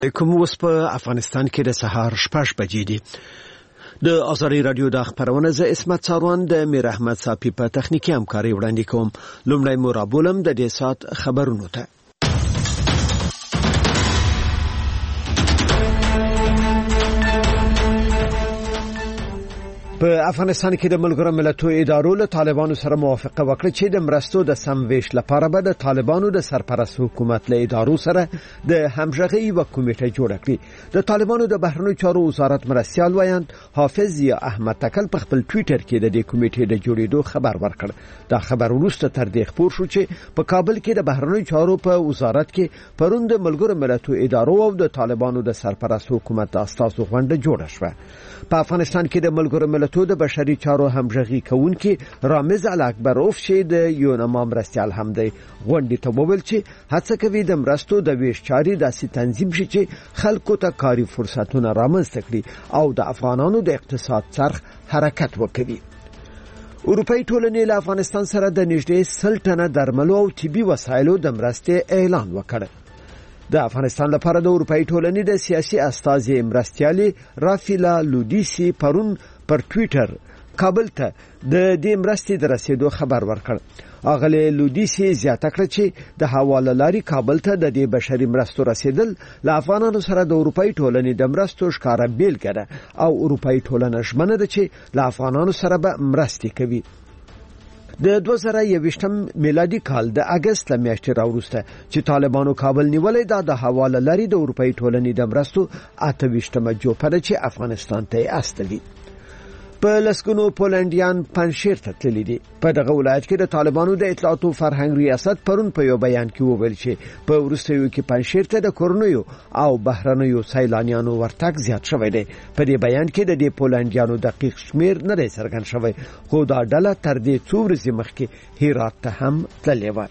کوم اوس په افغانستان کې د سهار 6 بجې دي. د ازاري رادیو د خبرونه ز اسمت څاروان د میر احمد صافي په تخنیکی همکاري وړاندې کوم. لومړی مرابولم د دې سات خبرونو ته. په افغانستان کې د ملګرو ملتونو ادارو له طالبانو سره موافقه وکړه چې د مرستو د سمویش لپاره به د طالبانو د سرپرست حکومت له ادارو سره د همغږي یو کمیټه جوړه کړي. د طالبانو د بهرنیو چارو وزارت مرستیال وایند حافظ یا احمد تکل په خپل ټوئیټر کې د دې کمیټې د جوړېدو خبر ورکړ. دا خبر وروسته تر دې خبر شو چې په کابل کې د بهرنیو چارو په وزارت کې پرون د ملګرو ملتونو ادارو او د طالبانو د سرپرست حکومت اساسو غونډه جوړه شوه. په افغانستان کې د ملګرو ملتونو د بشري چارو همغږي کوونکي رامز الاکبروف چې د یونما مرستیال هم دی غونډې ته وویل چې هڅه کوي د مرستو د ویش چاري داسې تنظیم شي چې خلکو ته کاري فرصتونه رامنځته کړي او د افغانانو د اقتصاد څرخ حرکت وکړي. اروپאי ټولنې له افغانستان سره د نږدې 100 ټنه درملو او طبي وسایلو د مرستې اعلان وکړ. د افغانستان لپاره د اروپאי ټولنې د سیاسي استازي مرستیالي رافیلا لودیسی پرون پر ټوئیټر کابل ته د دې مرستې د رسیدو خبر ورکړ. اغله لودیسی زیاته کړ چې د حواله لاري کابل ته د دې بشري مرستو رسیدل له افغانانو سره د اروپאי ټولنې د مرستو ښکارا بیلګه ده او اروپאי ټولنه ژمنه ده چې له افغانانو سره به مرستې کوي. د 2021 میلادي کال د اگست میاشتې راوروسته چې طالبانو کابل نیولې ده د حواله لري د اروپאי ټولنې د مرستو 28مه جوپره چې افغانستان ته استوي. په لسګونو پولنډیان پنځیر ته تللي دي. په دغه ولایت کې د طالبانو د اطلاعات او فرهنګ ریاست پرون په یو بیان کې وویل چې په وروستیو کې پنځیر ته د کورنیو او بهرنیو سیلانیانو ورتګ زیات شوی دی. په دې بیان کې د دې پولنډیانو دقیق شمیر نه دی څرګند شوی خو دا ډله تر دې څو ورځې مخکې هرات ته هم تللې و.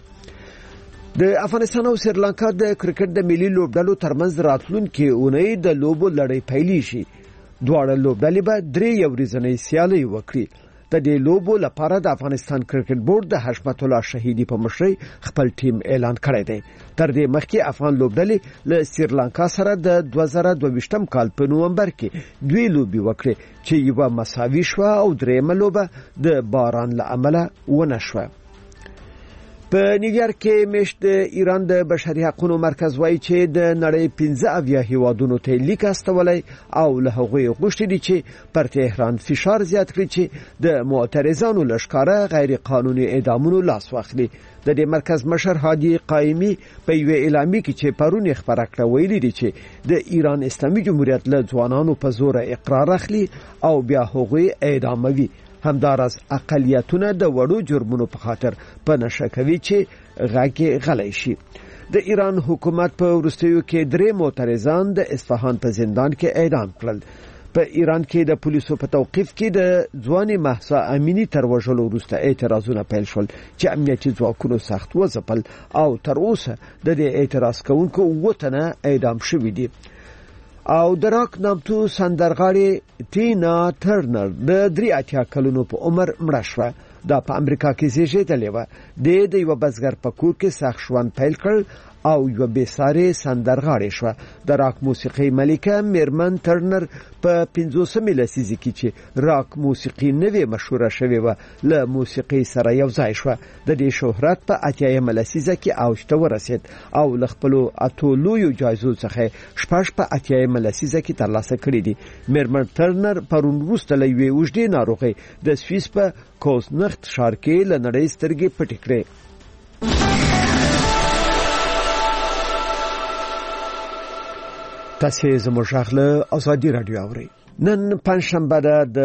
د افغانستان او سریلانکا د کرکټ د ملي لوبډلو ترمنځ راتلونکي اونۍ د لوبو لړۍ پیلې شي. دواړه لوبډلې به 3 ورځنۍ سیالي وکړي. د دې لوبو لپاره د افغانستان کرکټ بورډ د حشمت الله شهیدی په مشرۍ خپل ټیم اعلان کړی دی. تر دې مخکې افغان لوبډلې له سریلانکا سره د 2022 کال په نومبر کې 2 لوبي وکړې چې یو مساوي شو او درېمه لوبه د باران له امله ونه شوه. په نیویارک کې مشت د ایران د بشري حقوقو مرکز وایي چې د نړۍ 15 هیوادونو ته لیک استولای او له هغوی غوښتي دي چې پر تهران فشار زیات کړي چې د معترضانو لشکاره غیر قانوني اعدامونو لاس واخلي. د دې مرکز مشر هادي قایمی په یو اعلامیه کې چې پرون خبره کړه ویلي دي چې د ایران اسلامي جمهوریت له ځوانانو په زور اقرار اخلي او بیا هغوی اعداموي. همدارس اقلیتونه د وړو جرمونو په خاطر په نشه کوي چې غاګي غلې شي. د ایران حکومت په وروستیو کې 3 معترضان د اصفهان په زندان کې اعدام کړل. په ایران کې د پولیسو په توقیف کې د ځواني مهسا امینی تر وژلو وروسته اعتراضونه پیل شول چې امنیتي ځواکونو سخت وځپل او تر اوسه د دې اعتراض کوونکو 9 تنه اعدام شوي دي. او دراک نامتو سندرغاړي ټینا ټرنر د 83 کلونو په عمر مړه شوه. دا په امریکا کې زیږیدلې و. د یو بزګر په کور کې سخت ژوند پیل کړ او یو بیساره سندرغاړي شو. د راک موسیقي ملکه میرمن ټرنر په 15 لسیزه کې چې راک موسیقي نوې مشهوره شوه و له موسیقي سره یو ځای شو. د دې شهرت په 80 لسیزه کې اوج ته ورسید او ل خپل اتولو جایزو څخه شپږ په 80 لسیزه کې ترلاسه کړې دي. میرمن ټرنر پرون وروسته له یوې وژدې ناروغي د سویس په کوزنخت ښار کې له نړۍ سترګې پټې کړې. تاسو زموږ غږ ازادي رادیو اورئ. نن پنځشنبه ده د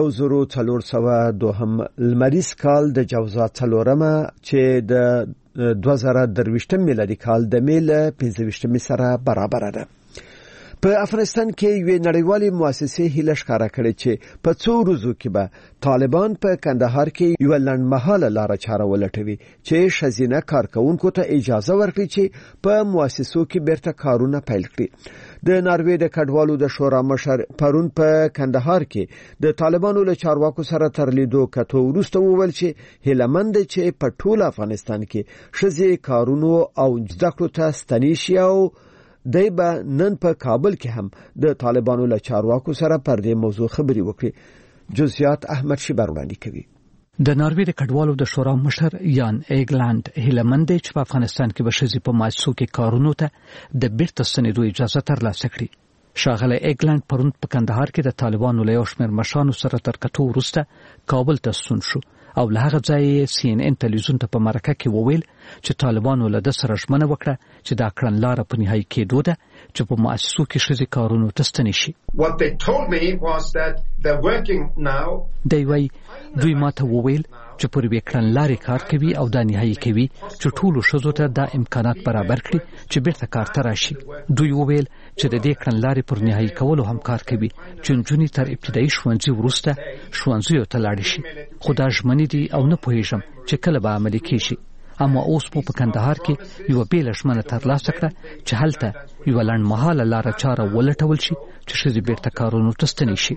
1402 لمریز کال د جوزا 4مه چې د 2023 میلادي کال د میل 25 سره برابر ده. په افغانستان کې یو نړیوالې مؤسسې هیله ښکارا کړې چې په څو ورځو کې به طالبان په کندهار کې یو لنډمهاله لار چاره ولټوي چې شزینه کارکونکو ته اجازه ورکړي چې په مؤسسو کې بیرته کارونه پیل کړي. د ناروې د کډوالو د شورا مشر پرون په کندهار کې د طالبانو له چارواکو سره تر لیدو کته وروسته وویل چې هیلمند چې په ټول افغانستان کې شزې کارونو او زده کړو ته ستنې شي او دی به نن په کابل کې هم د طالبانو له چارواکو سره پر دې موضوع خبري وکړي. جزئیات احمد شیبر وړاندې کوي. د ناروې د کډوالو د شورا مشر یان ایګلند هیلمند چې په افغانستان کې بشري په مؤسسو کې کارونو ته د بیرته ستنېدو اجازه ترلاسه کړي. شاغله ایګلند پرون په کندهار کې د طالبانو له یو شمېر مشرانو سره تر کتو وروسته کابل ته ستون شو او له هغه ځایه CNN تلویزیون ته په مرکه کې وویل چې طالبانو له د سره ژمنه وکړه چې دا کړنلاره په نهایي کېدو ده چې په مؤسسو کې ښځې کارونو ته ستنې شي. What they told me was that they're working now. دوی ماته وویل چې پر وې کړنلارې کار کوي او دا نهایي کوي چې ټولو ښځو ته دا امکانات برابر کړي چې بیرته کار ته راشي. دوی وویل چې د دې کړنلارې پر نهایي کولو هم کار کوي چې نجونې تر ابتدایي ښوونځي وروسته ښوونځیو ته لاړې شي. خو دا ژمنې دي او نه پوهېږم چې کله به عملي کېږي. اما اوس مو په کندهار کې یو بیل ژمنه ترلاسه کړه چې هلته یو لنډمهاله لاره چاره ولټول شي چې ښځې بیرته کارونو ته ستنې شي.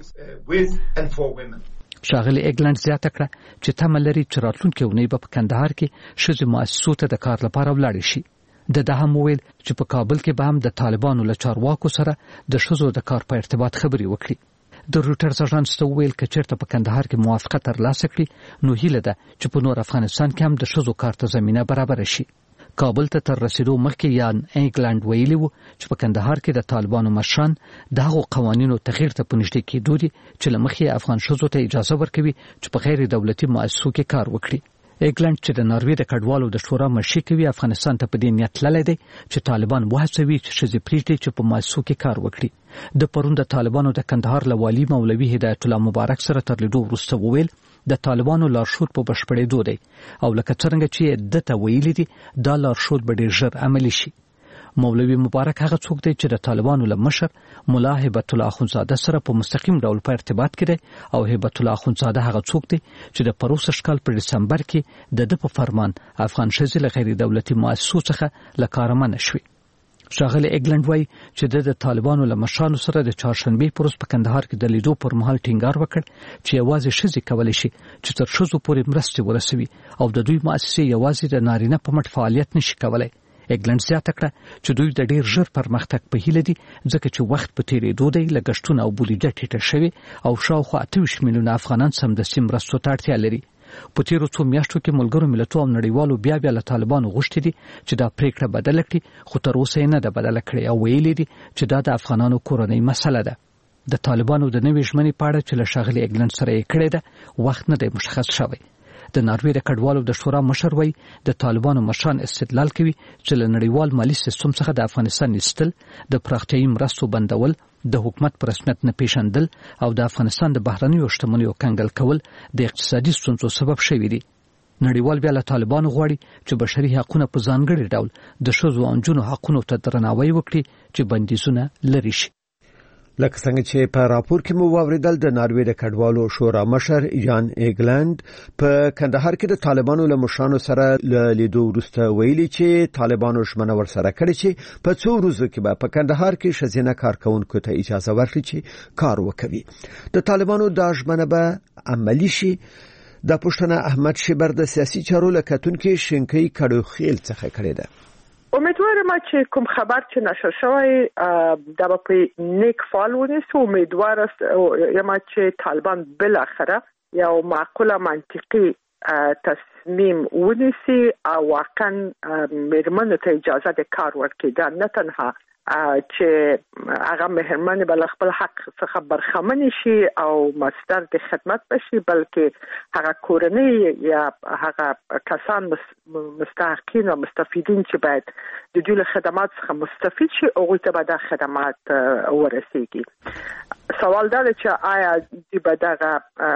شاغلي ایګلند زیاته کړه چې تمه لري چې راتلونکي اونۍ به په کندهار کې ښځې مؤسسو ته د کار لپاره ولاړې شي. د هم ویل چې په کابل کې به هم د طالبانو له چارواکو سره د ښځو د کار په ارتباط خبرې وکړي. د روټرز اژانس ته ویل چې چیرته په کندهار کې موافقه ترلاسه کړي نو هیله ده چې په نور افغانستان کې هم د ښځو کار ته زمينه برابر شي. کابل ته تر رسیدو مخکې یان ایګلند ویلي وو چې په کندهار کې د طالبانو مشران دغه قوانینو تغییر ته پنځډې کېدو دي چې لمخې افغان ښځو ته اجازه ورکوي چې په غیر دولتي مؤسسو کې کار وکړي. ایګلند چې د ناروې د کډوالو د شورا مشري کوي افغانستان ته په دې نیت تللی دی چې طالبان وهڅوي چې ښځې پریږدي چې په مؤسسو کې کار وکړي. د پرون د طالبانو د کندهار له والي مولوي هدایت الله مبارک سره تر لیدو وروسته وویل د طالبانو لارښود په بشپړېدو دی او لکه څنګه چې دته ویلي دي دا لارښود به ډېر ژر عملي شي. مولوي مبارک هغه څوک دی چې د طالبانو له مشر مولا هبت الله اخوندزاده سره په مستقیم ډول په ارتباط کې دی او هبت الله اخوندزاده هغه څوک دی چې د پروسش کال په دسمبر کې د په فرمان افغان ښځې له غیر دولتي مؤسسو څخه له کاره منع شوې. شاغله ایګلند وایي چې د طالبانو له مشرانو سره د چهارشنبې پروس په کندهار کې د لیدو پر مهال ټینګار وکړ چې یوازې ښځې کولی شي چې تر ښځو پورې مرستې ورسوي او د دوی مؤسسې یوازې د نارینه په مټ فعالیت نشي کولی. ایګلند زیاته کړه چې دوی د ډیر ژر پرمختګ په هیله دي ځکه چې وخت په تیریدو دی لګښتونه او بودیجه ټیټه شوې او شاوخوا 28 میلیونه افغانان سمدستي مرستو ته اړتیا لري. په تیرو څو میاشتو کې ملګرو ملتونو او نړیوالو بیا له طالبانو غوښتي دي چې دا پریکړه بدله کړي خو تر اوسه یې نه ده بدله کړې او ویلي دي چې دا د افغانانو کورنۍ مسله ده. د طالبانو د نوې ژمنې په اړه چې له شاغلي ایګلند سره یې کړې ده وخت نه دی مشخص شوی. د ناروې د کډوالو د شورا مشر وایي د طالبانو مشران استدلال کوي چې له نړیوال مالی سیستم څخه د افغانستان ایستل د پراختیایي مرستو بندول د حکومت پر رسمیت نه پیژندل او د افغانستان د بهرنیو شتمنیو کنګل کول د اقتصادي ستونزو سبب شوي دي. نړیوال بیا له طالبانو غواړي چې بشري حقوقونه په ځانګړي ډول د ښځو او نجونو حقوقو ته درناوی وکړي چې بندیزونه لري شي. لکه څنګه چې په راپور کې مو واوریدل د ناروې د کډوالو شورا مشر یان ایګلند په کندهار کې د طالبانو له مشرانو سره لیدو وروسته ویلي چې طالبانو ژمنه ورسره کړې چې په څو ورځو کې به په کندهار کې ښځینه کارکونکو ته اجازه ورکړي چې کار وکړي. د طالبانو دا ژمنه به عملي شي. د پښتنه احمد شیبر د سیاسي چارو لکتونکو شینکۍ کډوخیل څخه کړی ده. امیدوارم چې کوم خبر چې نشر شوی دا په نیک فال ونیسو. امیدوار یم چې طالبان بالاخره یو معقوله منطقي تصمیم ونیسي او واقعا میرمنو ته اجازه د کار ورکړي دا نه تنها چې هغه مهرمن بل خپل حق څخه برخمن شي او مصدر د خدمت بشي بلکې هغه کورنۍ یا هغه کسان مستحقین او مستفیدین چې باید د دوی له خدمات څخه مستفید شي او ته به د خدمات ورسیږي. سوال دا چې آیا دی به دغه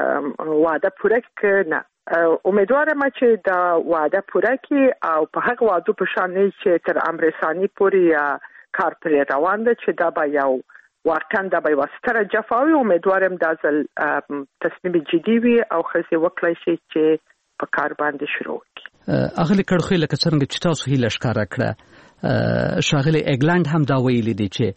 وعده پوره کړي؟ امیدوارم چې دا وعده پوره کړي او په هغه وعده په شان چې تر امر ثاني پورې کار پر روان ده چې دا به یو واقعا دا به وستره جفاوي. امیدوارم دا ځل تصمیم جدي وي او خزي وکړي شي چې په کار باندې شروع کړي. اغلی کړخې لکه څنګه چې تاسو هیله ښکارا کړه شاغلي ایګلند هم دا ویلي دي چې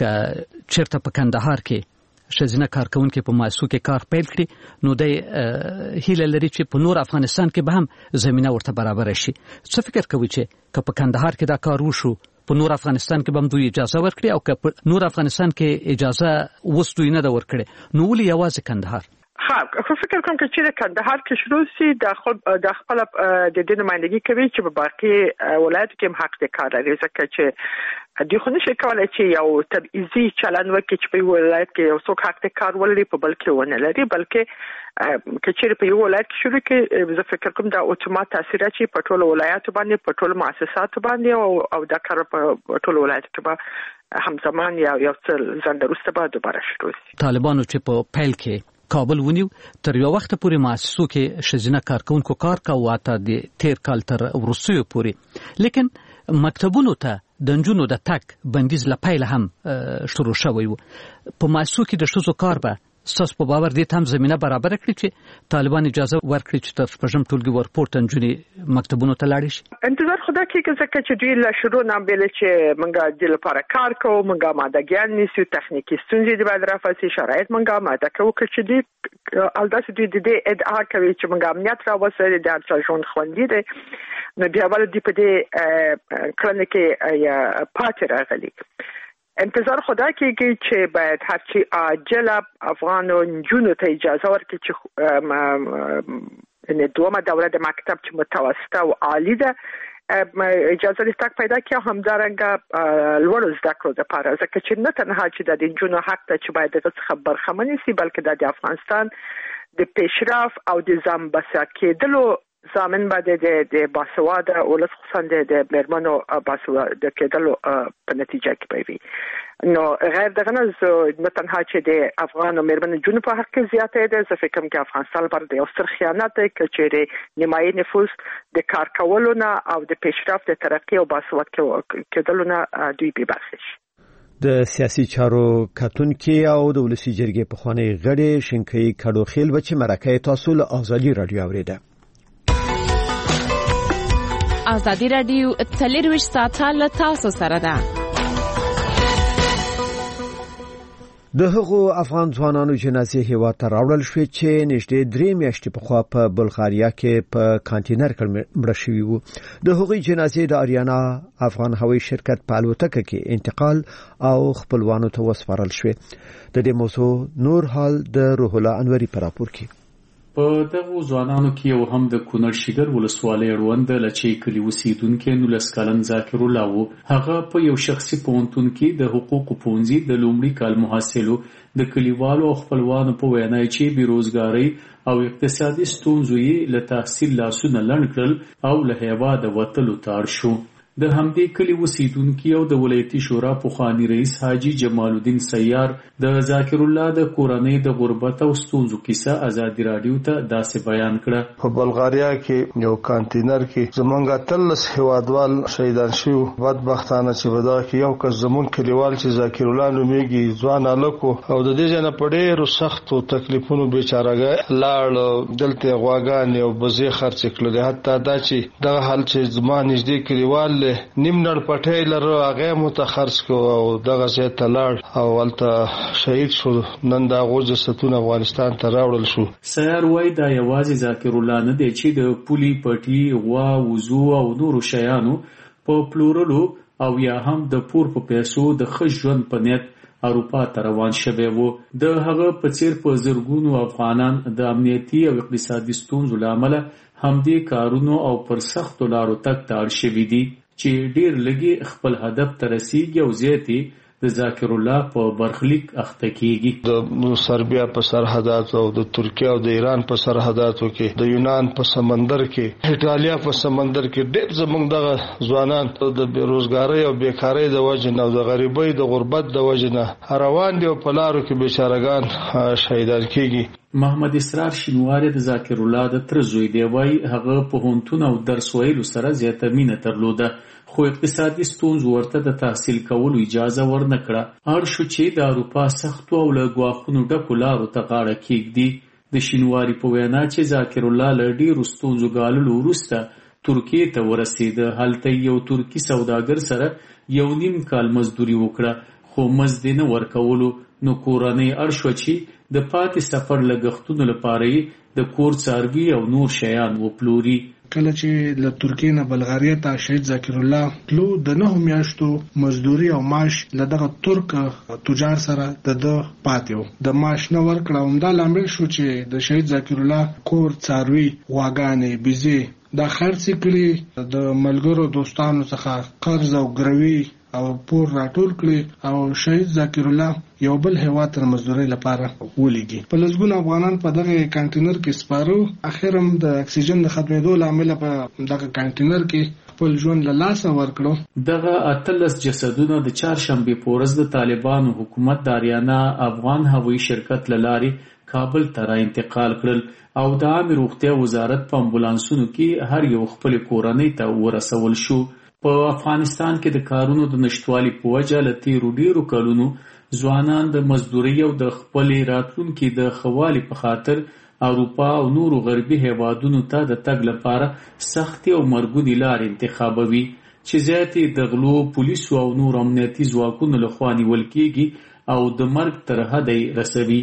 چیرته په کندهار کې ښځینه کارکونکو په مؤسسو کې کار پیل کړي نو د هیله لري چې په نور افغانستان کې به هم زمينه ورته برابر شي. څه فکر کوي چې په کندهار کې دا کار وشو په په نور افغانستان کې هم دوی اجازه ورکړي او که نور افغانستان کې اجازه وستوي نه دا ورکړي نو ولې یوازې کندهار؟ خو فکر کوم چې کندهار کې شروع سي د خپل د دې نمائندګي کوي چې په باقي ولایتو کې هم حق د کار لري ځکه چې دوی خو نشي کولای چې یو تبعیضي چلند وکړي چې په ولایت کې یو څوک حق د کار ولري په بل کې ونه لري بلکې کچېر په یو ولایت کې شروع کې زه فکر کوم دا اتومات تاثیر چې په ټولو ولایتو باندې په ټولو مؤسساتو باندې او دا کار په ټولو ولایتو کې همزمان یو څه ځندروسته به دوباره شروع شي. طالبانو چې په پیل کې کابل ونیو تر یو وخت پورې مؤسسو کې شزینه کارکونکو کار کاوه تا د تیر کال تر وروستیو پورې لیکن مکتبونو ته د نجونو د تک بندیز لپاره هم شروع شوی و په مؤسسو کې د شزو کار به ساس په باور دي هم زمينه برابر کړی چې طالبان اجازه ورکړي چې تر شپږم ټولګي ورپورټ نجونې مکتبونو ته لاړ شي. انتظار خدا کې ځکه چې دوی له شروع نه بیل چې منګه د لپاره کار کوو منګه مادهګیان نیسو تخنیکی ستونزې د بعد رافاسي شرایط منګه ماده کوو چې دوی البته دوی د دې ادعا کوي چې منګه امنیت راوځي د هر ژوند خوندي دي نو بیا ول دي په دې کړنه کې پاتې راغلي. انتظار خدا کېږي چې باید هرچی عاجل افغان نجونو ته اجازه ورکړي چې ان دومره دوره د مکتب چې متوسطه او عالی ده اجازه لستک پیدا کړي همدارنګه لوړ زده کړو لپاره ځکه چې نه تنها چې د نجونو حق ته چې باید د خبر خمنې سي بلکې د افغانستان د پیشرفت او د ځان بسیا کېدلو زامن باندې د باسواده ولس خصوصا د مرمنو باسواده کېدلو په نتیجه کې وي نو غیر دغه نه تنها چې د افغان او مرمنو جنو په حق کې زیاته ده زه فکر کوم چې افغانستان باندې یو ستر خیانت دی چې نیمایي نفوس د کار کولو نه او د پیشرفت د ترقی او باسواده کېدلو نه دوی به برخه شي. د سیاسي چارو کتونکي او د ولسی جرګې په خوانی غړي شینکي کډوخیل بچ مرکه تاسو له ازادي رادیو اوریده. ازادي رادیو تلویزیون ساته له تاسو سره ده. د هغو افغان ځوانانو جنازې هیواد ته راوړل شوې چې نږدې 3 میاشتې پخوا په بلغاریا کې په کانټینر کې مړه شوي وو. د هغوی جنازې د اریانا افغان هوایي شرکت په الوتکه کې انتقال او خپلوانو ته وسپارل شوې. د دې موضوع نور حال د روح الله انوري په راپور کې. په دغه ځوانانو کې یو هم د کونړ شیګر ولسوالۍ اړوند لچې کلی اوسیدونکو 19 کلن ذاکر الله وو. هغه په یو شخصي پوهنتون کې د حقوقو پوهنځي د لومړي کال محصلو د کلیوالو او خپلوانو په وینا چې بیروزګاری او اقتصادي ستونزو یې له تحصیل لاسونه لنډ کړل او له هیواده وتلو ته اړ شو. د همدې کلی اوسیدونکو او د ولایتي شورا پخوانی رئیس حاجی جمال الدین سیار د ذاکر الله د کورنۍ د غربت او ستونزو کیسه ازادي رادیو ته داسې بیان کړه. په بلغاریا کې یو کانټینر کې زمونږ تلس هوادوال شهیدان شو. بدبختانه چې ودا کې یو کس زمون کلیوال چې ذاکر الله نومېږي ځوان الکو او د دې جن په ډېرو سختو تکلیفونو بیچارهګا لاړ دلته غواګان او بزې خرڅ کړل. حتی دا چې دغه حال چې زمان نږدې کلیوال نیم نړ پټای لره هغه متخرص کو او دغه ځای ته لاړ او ولته شهید شو. نن دا غوځ ستون افغانستان ته راوړل شو. سیار وای دا یوازې ذاکر الله نه دی چې د پولی پټي غوا وزو او نورو شیانو په پلورلو او یا هم د پور په پیسو د خژوند په نیت اروپا ته روان شوی وو. د هغه په څیر په زرګونو افغانان د امنیتي او اقتصادي ستونزو لامل همدې کارونو او پر سختو لارو تک تاړ شوي دي چې ډیر لګي خپل هدف ته رسیږي او زیاتی د ذاکر الله په برخلیک اخته کیږي. د سربیا په سرحداتو او د ترکیه او د ایران په سرحداتو کې د یونان په سمندر کې ایتالیا په سمندر کې ډېر زمونږ دغه ځوانان د بیروزګاری او بیکاری د وجې نه او د غریبۍ د غربت د وجې نه روان دي او په لارو کې بیچارهګان شهیدان کیږي. محمد اسرار شینواری د ذاکر الله د تر زوی دی. وای هغه په هونتون او درس ویلو سره زیاته مینه درلوده خو اقتصادي ستونزو ورته د تحصیل کولو اجازه ورنکړه. اړ شو چې د اروپا سختو او له ګواښونو ډکو لارو ته غاړه کېږدي. د شینواری په وینا چې ذاکر الله له ډېرو ستونزو ګاللو وروسته ترکیې ته ورسېده. هلته یو ترکی سوداګر سره 1.5 کال مزدوري وکړه خو مزد نه ورکولو. نو کورنۍ اړ شوه چې د پاتې سفر لګښتونو لپاره د کور څاروي او نور شیان وپلوري. کله چې له ترکیې نه بلغاریا ته شهید ذکر الله تلو د 9 میاشتو مزدوري او معاش له دغه ترک تجار سره د پاتیو د معاش نه ورکړه. همدا لامل شو چې د شهید ذکر الله کور، څاروي، غواګانې، بيزي دا خرڅ کړي، د ملګرو دوستانو څخه قرض او ګروي او پور راټول کړي او شهید ذکر الله یو بل هیواد تر مزدوري لپاره ولېږي. په لږګونو افغانان په دغه کانټینر کې سپارو. اخر هم د اکسیجن د ختمېدو لامل په دغه کانټینر کې خپل ژوند له لاسه ورکړو. دغه 18 جسدونه د چهارشنبې په ورځ د طالبانو حکومت د اریانا افغان هوایي شرکت له لارې کابل ته را انتقال کړل او د عامه روغتیا وزارت په امبولانسونو کې هر یو خپل کورنۍ ته ورسول شو. په افغانستان کې د کارونو د نشټوالي په وجه له تیرو ډیرو کلونو ځوانان د مزدوري او د خپل راتلونکي د خوالي په خاطر اروپا او نورو غربي هیوادونو ته د تګ لپاره سختي او مرګونی لار انتخابوي چې زیاتې د غلو، پولیسو او نور امنیتي ځواکونو لخوا نیول کېږي او د مرګ تر حده رسوي.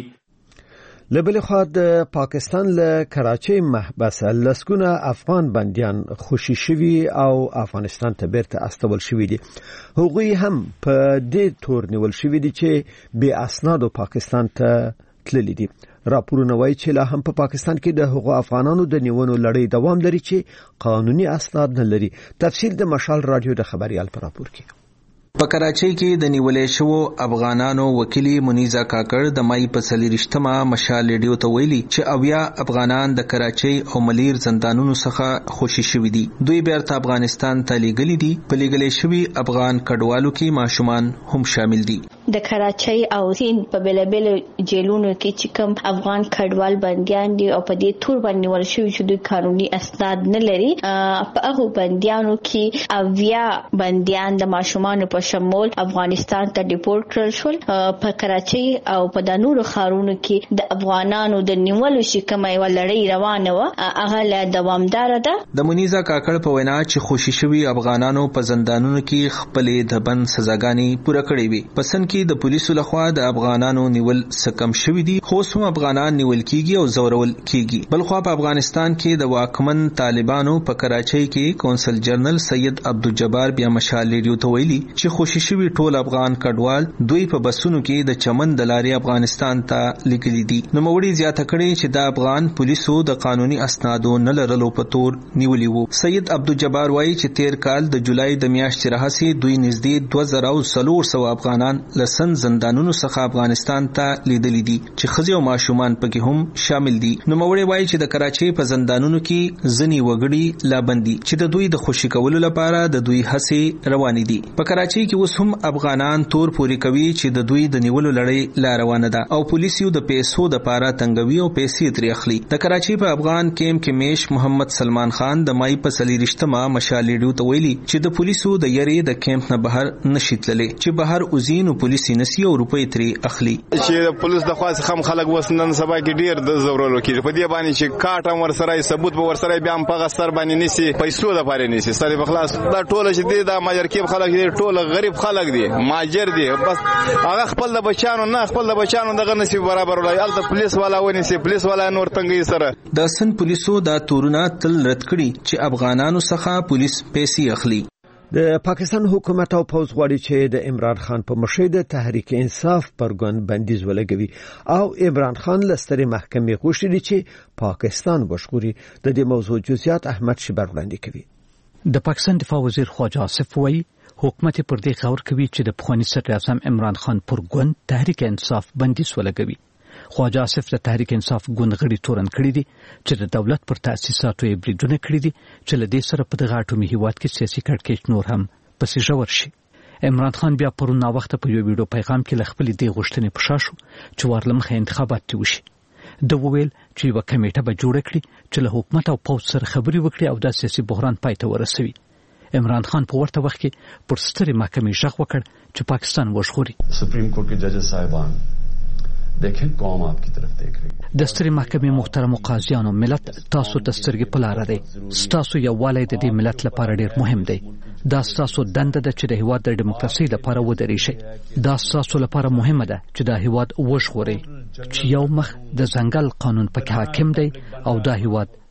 لبل خوا د پاکستان له کراچۍ محبس لسګونه افغان بنديان خوشي شوي او افغانستان ته بیرته استول شوي دي. هغوی هم په دې تور نیول شوي دي چې بې اسنادو پاکستان ته تللي دي. راپورونه وایي چې لا هم په پاکستان کې د هغو افغانانو د نیونو لړۍ دوام لري چې قانوني اسناد نه لري. تفصیل د مشال رادیو د خبريال پر راپور کې. په کراچۍ کې د نیولې شوو افغانانو وکیل منیزا کاکړ د مای په 30مه مشال ریډیو ته ویلي چې اویا افغانان د کراچۍ او ملیر زندانونو څخه خوشي شوي دي. دوی بیرته افغانستان ته لیږلي دي. په لیږلې شوي افغان کډوالو کې ماشومان هم شامل دي. د کراچۍ او سیند په بلبل جیلونو کې چې کوم افغان کډوال بنديان دي او په دې تور باندې ول شوی چې دوی قانوني اسناد نه لري، په هغه بنديانو کې اویا بنديان د ماشومان په شمول افغانستان ته ډیپورټ کړل شول. په کراچۍ او په د نورو ښارونو کې د افغانانو د نیولو شکمه یو لړۍ روانه و، هغه لا دوامدار ده. د منیزا کاکړ په وینا چې خوشي شوي افغانانو په زندانونو کې خپلې د بند سزاګانې پوره کړې وي. پسند کې د پولیسو لخوا د افغانانو نیول سکم شوي دي، خو هم افغانان نیول کیږي او زورول کیږي. بلخوا په افغانستان کې د واکمن طالبانو په کراچۍ کې کونسل جنرال سید عبدالجبار بیا مشال ریډیو ته ویلي چې خوشي شوي ټول افغان کډوال دوی په بسونو کې د چمن د لارې افغانستان ته لیږلي دي. نوموړي زیاته کړې چې د افغان پولیسو د قانوني اسنادو نه لرلو په تور نیولي وو. سید عبدالجبار وایي چې تیر کال د جولای د میاشتې راهیسې دوی نږدې 2400 افغانان لسن زندانونو څخه افغانستان ته لیدلي دي چې ښځې او ماشومان پکې هم شامل دي. نوموړي وایي چې د کراچۍ په زندانونو کې ځینې وګړي لا بندي چې د دوی د خوشي کولو لپاره د دوی هڅې روانې دي. په کراچۍ کې اوس هم افغانان تور پوري کوي چې د دوی د نیولو لړۍ لا روانه ده او پولیسو د پیسو د پاره تنګوي او پیسې ترې اخلي. د کراچۍ په افغان کیمپ کې میش محمد سلمان خان د مای په 30مه مشال ریډیو ته ویلي چې د پولیسو د یری د کیمپ نه بهر نشي تللی، چې بهر اوزین او پولیسي نسی او روپۍ ترې اخلي. چې پولیس د خاص خم خلک وسنن سبا کې ډیر د زورولو کې په دې باندې چې کاټم ورسره ثبوت به ورسره بیا هم په غسر باندې نسی پیسو د پاره نسی سړي بخلاص دا ټوله چې د ماجر کې خلک دي ټوله غریب خلک دي ماجر دي بس هغه خپل د بچانو نه خپل د بچانو دغه نصیب برابر ولای الته پولیس والا ونی سي پولیس والا نور تنګي سره د سن پولیسو دا تورونه تل رد کړي چې افغانانو څخه پولیس پیسې اخلي. د پاکستان حکومت او پوز غواړي چې د عمران خان په مشرۍ د تحریک انصاف پرګون بندیز ولګوي او عمران خان لستري محکمې غوښتي دي چې پاکستان وشغوري. د دې موضوع جزئیات احمد شبر وړاندې کوي. د پاکستان دفاع وزیر خواجه آصف وایي حکومت پر دې خبر کوي چې د پخوانی صدر اعظم عمران خان پرګون تحریک انصاف بندیز ولګوي. خواجه آصف د تحریک انصاف ګوند غړي تورن کړی دي چې د دولت پر تاسیساتو یې بریدونه کړی دي چې له دې سره په دغه اټومي هیواد کې سیاسي کړکېچ نور هم پسې ژور شي. عمران خان بیا پرون نا وخت په یو ویډیو پیغام کې له خپلې دې غوښتنې په شا شو چې ورلمخه انتخابات وشي. د وویل چې یو کمیټه به جوړ کړي چې له حکومت او پوز سره خبرې وکړي او د سیاسي بحران پای ته ورسوي. عمران خان په ورته وخت کې پر سترې محکمې ژغ وکړ چې پاکستان وژغوري. سپریم کورټ کې ججز صاحبان دیکھیں قوم آپ کی طرف دیکھ رہی ہے. د سترې محکمې محترم قاضیانو ملت تاسو د سترګې په لاره دی. ستاسو یووالی د دې ملت لپاره ډیر مهم دی. دا ستاسو دنده ده چې د هیواد د ډیموکراسۍ لپاره ودرېږئ. دا ستاسو لپاره مهمه ده چې دا هیواد وژغورئ چې یو مخ د ځنګل قانون پکې حاکم دی او دا هیواد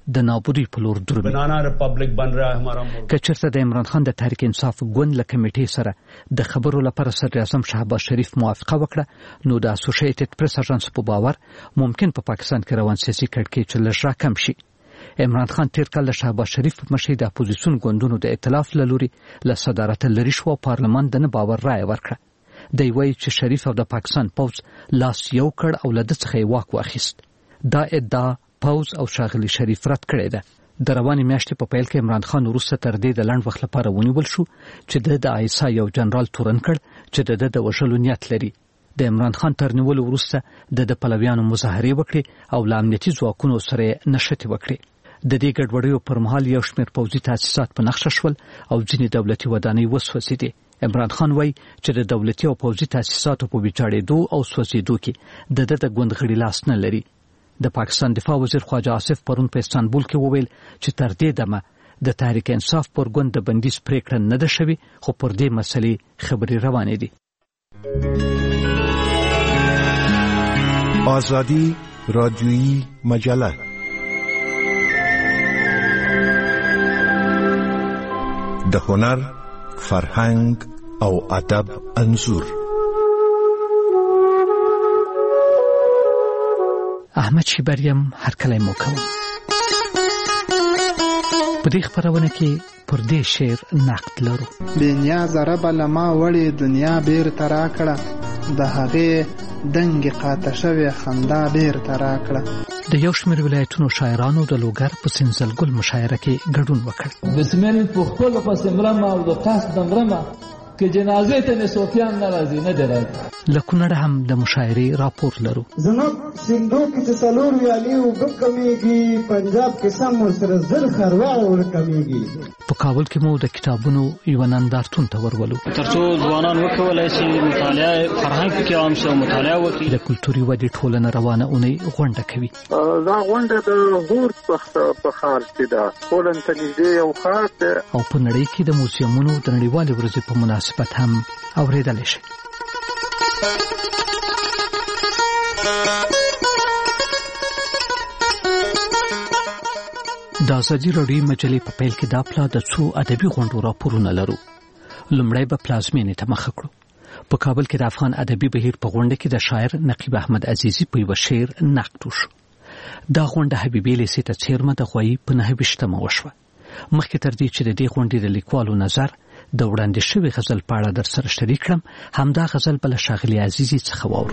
د نابودی په لور درومي. که چېرته د عمران خان د تحریک انصاف ګوند له کمیټې سره د خبرو لپاره صدر اعظم شهباز شریف موافقه وکړه نو د اسوسییټډ پریس اژانس په باور ممکن په پاکستان کې روان سیاسي کړکېچ لږ راکم شي. عمران خان تیر کال د شهباز شریف په مشرۍ د اپوزیسیون ګوندونو د ائتلاف له لوري له صدارته لرې شو او پارلمان د نه باور رایه ورکړه. دی وایي چې شریف او د پاکستان پوځ لاس یو کړ او له ده څخه یې واک واخیست. دا ادعا پوځ او ښاغلي شریف رد کړې ده. د روانې میاشتې په پیل کې عمران خان وروسته تر دې د لنډ وخت لپاره ونیول شو چې د آیسا یو جنرال تورن کړ چې د وژلو نیت لري. د عمران خان تر نیولو وروسته د پلویانو مظاهرې وکړې او له امنیتي ځواکونو سره یې نښتې وکړې. د دې ګډوډیو پر مهال یو شمېر پوځي تاسیسات په نښه شول او ځینې دولتي ودانۍ وسوځېدې. عمران خان وایي چې د دولتي او پوځي تاسیساتو په ویجاړېدو او سوځېدو کې د ګوند غړي لاس نه لري. د پاکستان دفاع وزیر خواجه آصف پرون په استانبول کې وویل چې تر دې دمه د تحریک انصاف پر ګوند د بندیز پریکړه نه ده شوې خو پر دې مسلې خبرې روانې دي. آزادی رادیویی مجله د هنر، فرهنګ او ادب انځور. احمد شیبریم هرکلی مو کوم. په دې خپرونه کې پر دې شعر نقد لرو. بې نیازه ربه له ما وړې دنیا بیرته راکړه، د هغې دنګې قاطع شوې خندا بیرته راکړه. د یو شمېر ولایتونو شاعرانو د لوګر په سنځلګل مشاعره کې ګډون وکړ. بسمل په خپلو پسې مرمه او د قصد مرمه که جنازې ته مې صوفیان نه راځي نه دی راځي. له کونړه هم د مشاعرې راپور لرو. زموږ سیندو کې چې څلور ویالې اوبه کمیږي، پنجاب کې سم ورسره زر خروار ورکمیږي. په کابل کې مو د کتابونو یو نندارتون ته ورولو تر څو ځوانان وکولای شي مطالعه فرهنګ کې عام شي مطالعه وکړي. د کلتوري ودې ټولنه روانه اونۍ غونډه کوي. دا غونډه د هور په ښار کې ده، ټولن ته نږدې یو ښار ده او په نړۍ کې د موزیمونو د نړیوالې ورځې په مناسبت هم اورېدلی شي. د ازادي راډیو مجلې په پیل کې دا پلا د څو ادبي غونډو راپورونه لرو. لومړی به پلازمینې ته مخه کړو. په کابل کې د افغان ادبي بهیر په غونډه کې د شاعر نقیب احمد عزیزي په یو شعر نقد وشو. دا غونډه حبیبي لیسې ته څیرمه د غوایي په 9 وشوه. مخکې تر دې چې د دې غونډې د لیکوالو نظر د وړاندې شوی غزل په اړه در سره شریک کړم، همدا غزل بل ښاغلي عزیزي څخه واورو.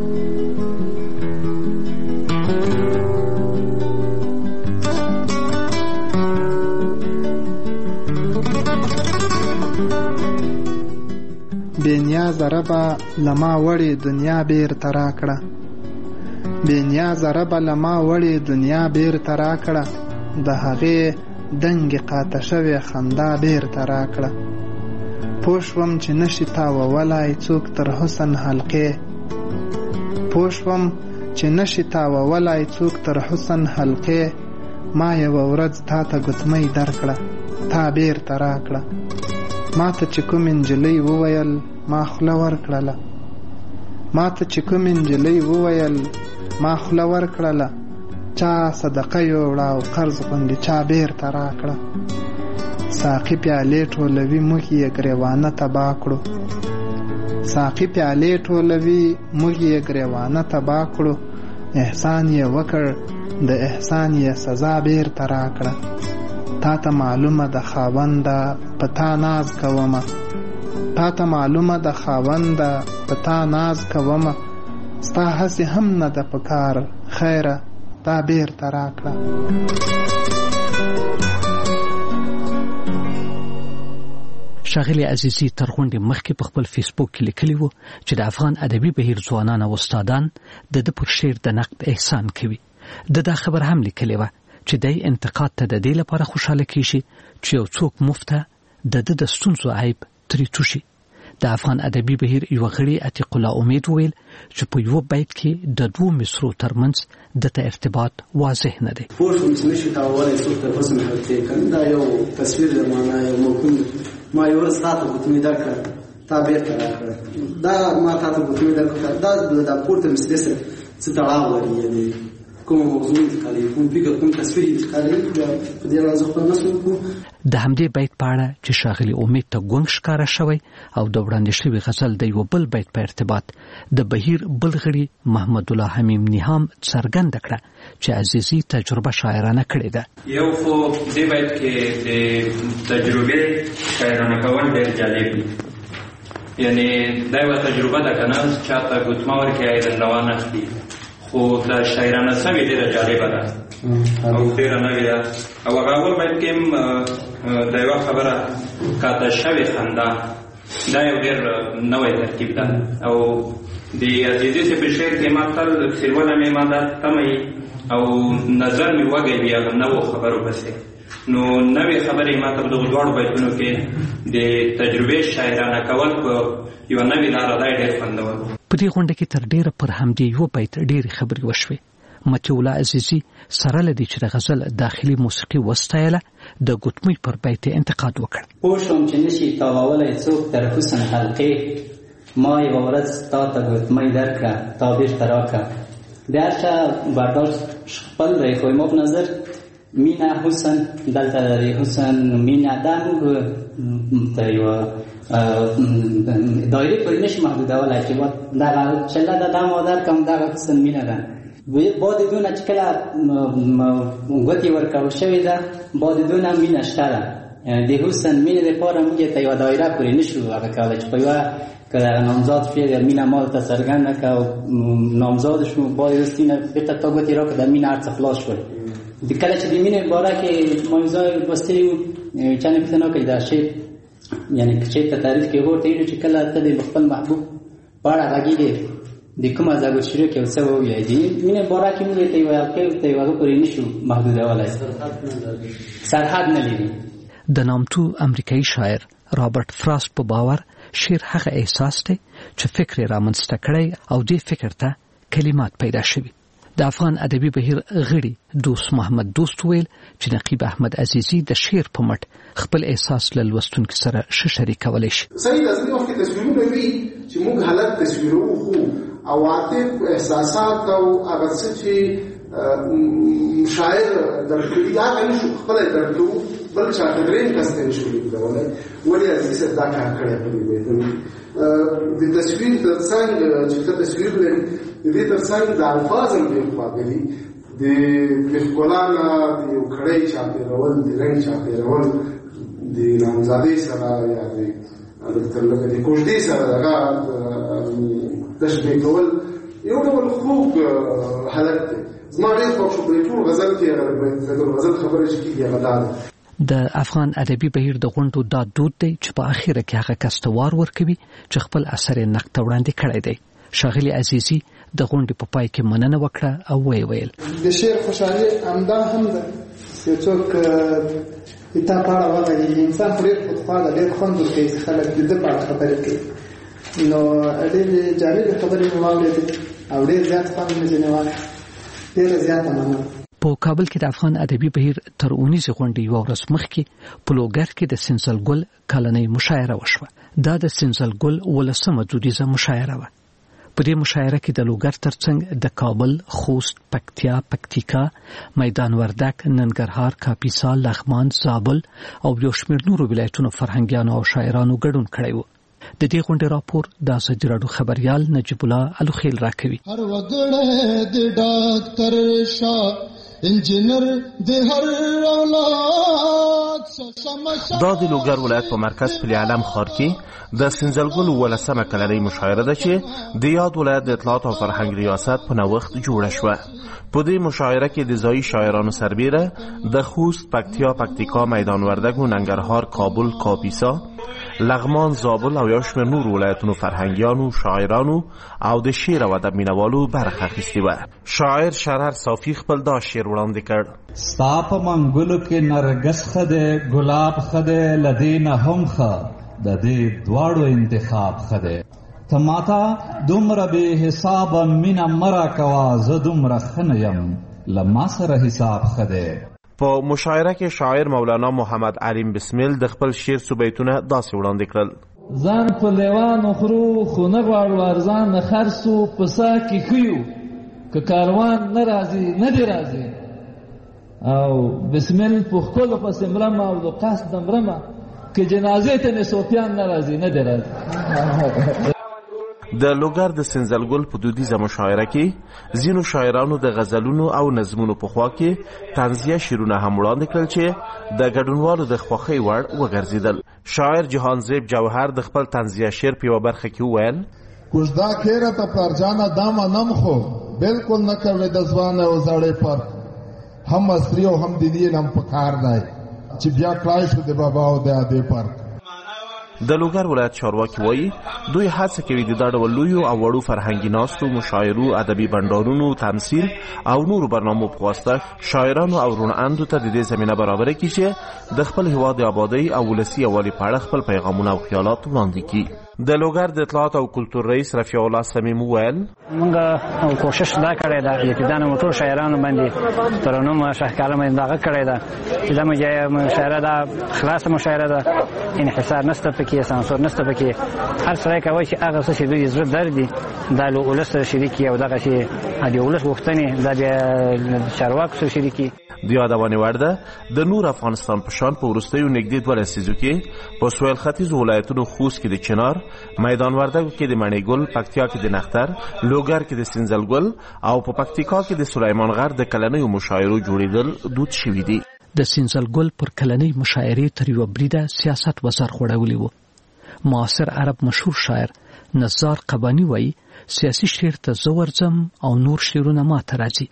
بې نیازه ربه له ما وړې دنیا بیرته راکړه، بې نیازه ربه له ما وړې دنیا بیرته راکړه، د هغې دنګې قاطع شوې خندا بیرته راکړه. پوه شوم چې نشي تاوولی څوک تر حسن حلقې، پوه شوم چې نشي تاوولی څوک تر حسن حلقې، ما یوه ورځ تا ته ګوتمۍ درکړه تا بیرته راکړه. ما ته چې کوم نجلۍ وویل ما خوله ورکړله، ما ته چې کوم نجلۍ وویل ما خوله ورکړله، چا صدقه یوړه او قرض غوندې چا بیرته راکړه. ساقي پیالې ټولوي موږ یې ګریوانه تباه کړو، ساقي پیالې ټولوي موږ یې ګریوانه تباه کړو، احسان یې وکړ د احسان یې سزا بیرته راکړه. تا ته معلومه د خاونده په تا ناز کومه، تا ته معلومه د خاونده په تا ناز کومه، ستا هسې هم نه ده په کار خیره تا بیرته راکړه. ښاغلي عزیزي تر غونډې مخکې په خپل فیسبوک کې لیکلي وو چې د افغان ادبي بهیر ځوانان او استادان د ده پر شعر د نقد احسان کوي. دا خبر هم لیکلې وه چې دی انتقاد ته د دې لپاره خوشحاله کیږي چې یو څوک مفته د ده د ستونزو عیب ترې توشي. د افغان ادبي بهیر یو غړي عتیق الله امید ویل چې په یو بیت کې د 2 مصرو ترمنځ دته ارتباط واضح نه دی. پوه شوم چې نشي تاوولی څوک تر حسن حلقې، دا یو تصویر دی، معنا یو موکول. ما یو ورځ تا ته ګوتمۍ درکړه تا بیرته راکړه، دا ما تا ته ګوتمۍ درکړه، دا پورته مسلې سره څه تړاو لري؟ یعنې کوم موضوع انتقالي کوم فکر کوم تصویر انتقالي په دې راز خپل نسو کو د همدې بیت په اړه چې شاغلي امید ته ګونګ ښکاره شوی او د وړاندې شوي غزل د یو بل بیت په ارتباط د بهیر بل غړي محمد الله حمیم نیهام څرګنده کړه چې عزیزي تجربه شاعرانه کړې ده. یو خو دې بیت کې د تجربې شاعرانه کول ډېر جالب دي، یعنی دا یوه تجربه ده که نه چاته ګوتمه ورکړي ایرن روان اخلي، خو دا شاعرانه سوې ډېره جالبه ده او ډېره نوې ده. او هغه اول بیت کې هم د یوه خبره کاته شوې خندا، دا یو ډېر نوی ترکیب ده. او د عزیزي صاحب په شعر کې ما تل څېړونه مې ما دا تمه او نظر مې وږی وي هغه نوو خبرو پسې، نو نوې خبرې ما ته په دغو دواړو بیتونو کې د تجربې شاعرانه کول په یوه نوې لاره دا ډېر خوندور. په دې غونډه کې تر ډېره پر همدې یو بیت ډېرې خبرې وشوې. مطیع الله عزیزي سره له دې چې د غزل داخلي موسیقي وستایله د ګوتمۍ پر بیت انتقاد وکړ. پوه شوم چې نشي تاوولی څوک تر حسن حلقې، ما یوه ورځ تا ته ګوتمۍ درکړه تا بېرته راکړه. د هر چا برداشت خپل دی، خو ما په نظر مینه حسن دلته د حسن مینه دا موږ ته یوه دایرې پورې نشي محدودولی چې دغه چله ده دا ما درکړم دغه حسن مینه ده. با د دونه چې کله ګوتې ورکول شوې ده با د دونه مینه شته ده. د حسن مینې دپاره موږ ته یوه دایره پورې نشو هغه کولی چې په یوه که دغه نامزاد شوې مینه ما ته څرګنده کړه او نامزاد شو با د رستینه بېرته تا ګوتې راکړه د مینه هر څه خلاص شول. کله چې د مینې باره کې ما یو ځای لوستلي وو چا نه پوښتنه وکړي دا شعر یعنې شعر ته تعریف کې هغو ورته ویلو چې کله ته د خپل محبوب په اړه غږېږې د کومه ځای شروع کې څه ووایي د مینې باره کې موږ ته یوه حلقې ورته یو هغه پورې نشو محدودولی، سرحد نه لري. د نامتو امریکایي شاعر رابرټ فراست په باور شعر هغه احساس دی چې فکر یې رامنځته کړی او دې فکر ته کلمات پیدا شوي. د افغان ادبي بهیر غړي دوست محمد دوست ویل چې نقیب احمد عزیزي د شعر په مټ خپل احساس له لوستونکي سره ښه شریکولی شي. صحیح ده، ځینې وخت کې تصویرونه وي چې موږ حالت تصویروو، خو عواطف احساسات او هغه څه چې شاعر درک کړي هغه نشو خپله درک کوو، بل چاته درېیم کس ته نشو لیکولی. ولې عزیزي صاحب دا کار کړی په دې بیتونو د تصویر تر څنګ چې ته تصویر لري د دې تر څنګ د الفاظ هم ډېر خواږه دي. د ښکلا نه د یو کړۍ چاپېرول، د رنګ چاپېرول، د نامزادۍ سره یا د کوژدې سره دغه تشبیه کول یو ډول خوږ حالت دی. زما ډېر خوښ شو په دې ټول غزل کې غزل خبرې چې کېږي هغه دا ده. د افغان ادبي بهیر د غونډو دا دود دی چې په اخره کې هغه کس ته وار ورکوي چې خپل اثر یې نقد ته وړاندې کړی دی. ښاغلي عزیزي د غونډې په پای کې مننه وکړه او ویې ویل د شعر خوشحالي همدا هم ده چې څوک تا په اړه وغږېږي. انسان خو ډېر خودخواه ده، ډېر خوند ورکوي چې خلک د ده په اړه خبرې کوي. نو ډېرې جالبې خبرې مې واورېدې او ډېر زیات خوند مې ځینې واخیست. ډېره زیاته مننه. په کابل کې د افغان ادبي بهیر تر اونیزې غونډې یوه ورځ مخکې په لوګر کې د سنځل ګل کلنۍ مشاعره وشوه. دا د سنځل ګل 18مه دودیزه مشاعره وه. په دې مشاعره کې د لوګر ترڅنګ د کابل، خوست، پکتیا، پکتیکا، میدان وردک، ننګرهار، کاپیسا، لغمان، زابل او یو شمېر نورو ولایتونو فرهنګیانو او شاعرانو ګډون کړی و. د دې غونډې راپور د ازادي راډیو خبریال نجیب الله الوخیل راکوي. هر وګړی د ډاکټر شاه انجینر د هر اولاد دا د لوګر ولایت په مرکز پل علم ښار کې د سنځلګل 18مه کلنۍ مشاعره ده چې د یاد ولایت د اطلاعات او فرهنګ ریاست په نوښت جوړه شوه. په دې مشاعره کې د ځایي شاعرانو سربیره د خوست، پکتیا، پکتیکا، میدان وردک و ننګرهار، کابل، کاپیسا، لغمان، زابل او یو شمېر نور ولایتونو فرهنګیانو، شاعرانو او د شعر او ادب مینوالو برخه اخیستې وه. شاعر شرر صافي خپل دا شعر وړاندې کړ. ستا په منګلو کې نرګس ښه دی، ګلاب ښه دی، له دې نه هم ښه د دې دواړو انتخاب ښه دی. ته ماته دومره بې حسابه مینه مه راکوه، زه دومره ښه نه یم، له ما سره حساب ښه دی. په مشاعره کې شاعر مولانا محمد علیم بسمل د خپل شعر څو بیتونه داسې وړاندې کړل. ځان په لیوانو خورو خو نه غواړو ارزان خرڅو په سا کې ښیو که کاروان نه راځي نه دی راځي او بسمل په خپلو پسې مرمه او د قصد مرمه که جنازې ته نسوپیان نه راځي نه دی راځي. د لوګر د سنځلګل په دودیزه مشاعره کې ځینو شاعرانو د غزلونو او نظمونو په خوا کې طنزیه شعرونه هم وړاندې کړل چې د ګډونوالو د خوښۍ وړ وګرځېدل. شاعر جهانزیب جوهر د خپل طنزیه شعر په یوه برخه کې وویل: کوژدا کیره ته پرجانه دا منم خو بالکل نه کوي د ځوانه او زړې پر هم عصري او هم دیني علم په کار دی چې بیا کړای شو د بابا او د ادې پر. د لوګر ولایت چارواکي وایي دوی هڅه کوي د دا ډول لویو او وړو فرهنګي ناستو، مشاعرو، ادبي بنډارونو، تمثیل او نورو برنامو په واسطه شاعرانو او روڼاندو ته د دې زمینه برابره کړي چې د خپل هیواد د ابادۍ او ولسي یووالي په اړه خپل پیغامونه او خیالات وړاندې کړي. د لوګر د اطلاعات او کلتور رئیس رفیع الله صمیم وویل: موږ کوشش دا کړی ده ابتدا نه ټول شاعرانو باندې ترنم شاهکاله باندې دغه کړی ده چې دا مشاعره ده خلاصه مشاعره ده، انحصار نشته پکې، سانسور نشته پکې، هر سړی کوي چې هغه څه چې دوی زړه درد دي دا له ولس سره شریکي او دغه چې د ولس غوښتنې دا بیا چارواکو سره شریکي. د یادونې وړ ده د نور افغانستان په شان په وروستیو نږدې 2 لسیزو کې په سویل ختیځو ولایتونو خوست کې د چنار، میدان وردګو کې د مڼې ګل، پکتیا کې د نختر، لوګر کې د سنځلګل او په پکتیکا کې د سلیمان غر د کلنیو مشاعرو جوړېدل دود شوي دي. د سنځلګل پر کلنۍ مشاعرې تر یوه بریده سیاست وزر خوړولی و. معاصر عرب مشهور شاعر نزار قبانی وایي سیاسي شعر ته زه ورځم او نور شعرونه ما ته راځي.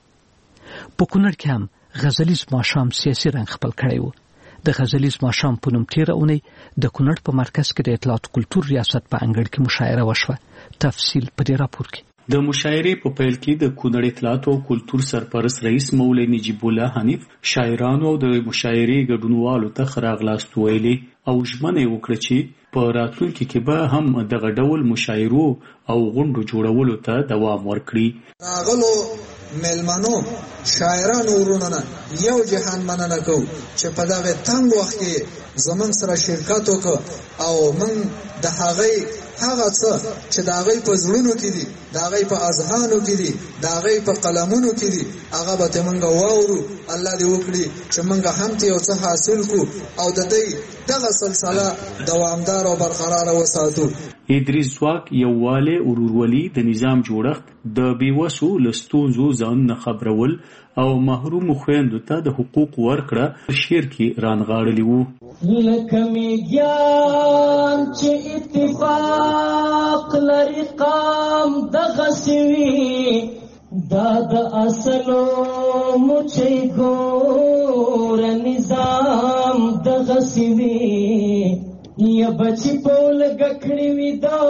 په کونړ کې هم غزلیز ماښام سیاسي رنګ خپل کړی و. د غزلیز ماښام په نوم تیره اونۍ د کونړ په مرکز کې د اطلاعات کلتور ریاست په انګړ کې مشاعره وشوه. تفصیل په دې راپور کې. د مشاعرې په پیل کې د کونړ اطلاعات او کلتور سرپرست رئیس مولوي نجیب الله حنیف شاعرانو او د مشاعرې ګډونوالو ته ښه راغلاست ویلي او ژمنه یې وکړه چې په راتلونکي کې به هم دغه ډول مشاعرو او غونډو جوړولو ته دوام ورکړي. راغلو مېلمنو شاعرانو ورونو یو جهان مننه کوو چې په دغه تنګ وخت کې زموږ سره شرکت وکړ او موږ د هغه څه چې د هغوی په زړونو کې دي، د هغوی په اذهانو کې دي، د هغوی په قلمونو کې دي، هغه به ته موږ واورو. الله دې وکړي چې موږ هم ته یو څه حاصل کړو او د دې دغه سلسله دوامدار او برقراره وساتو. ادریس ځواک یووالی، ورورولي، د نظام جوړښت، د بیوسو له ستونزو ځانونه خبرول او محرومو خویندو ته د حقوق ورکړه شعر کې رانغاړلی وو. لکه میږیان چې اتفاق لري قام دغسې وي، دا د اصلو مچۍ ګوره نظام دغسې وي، یا بچی په لږه کړي وي دا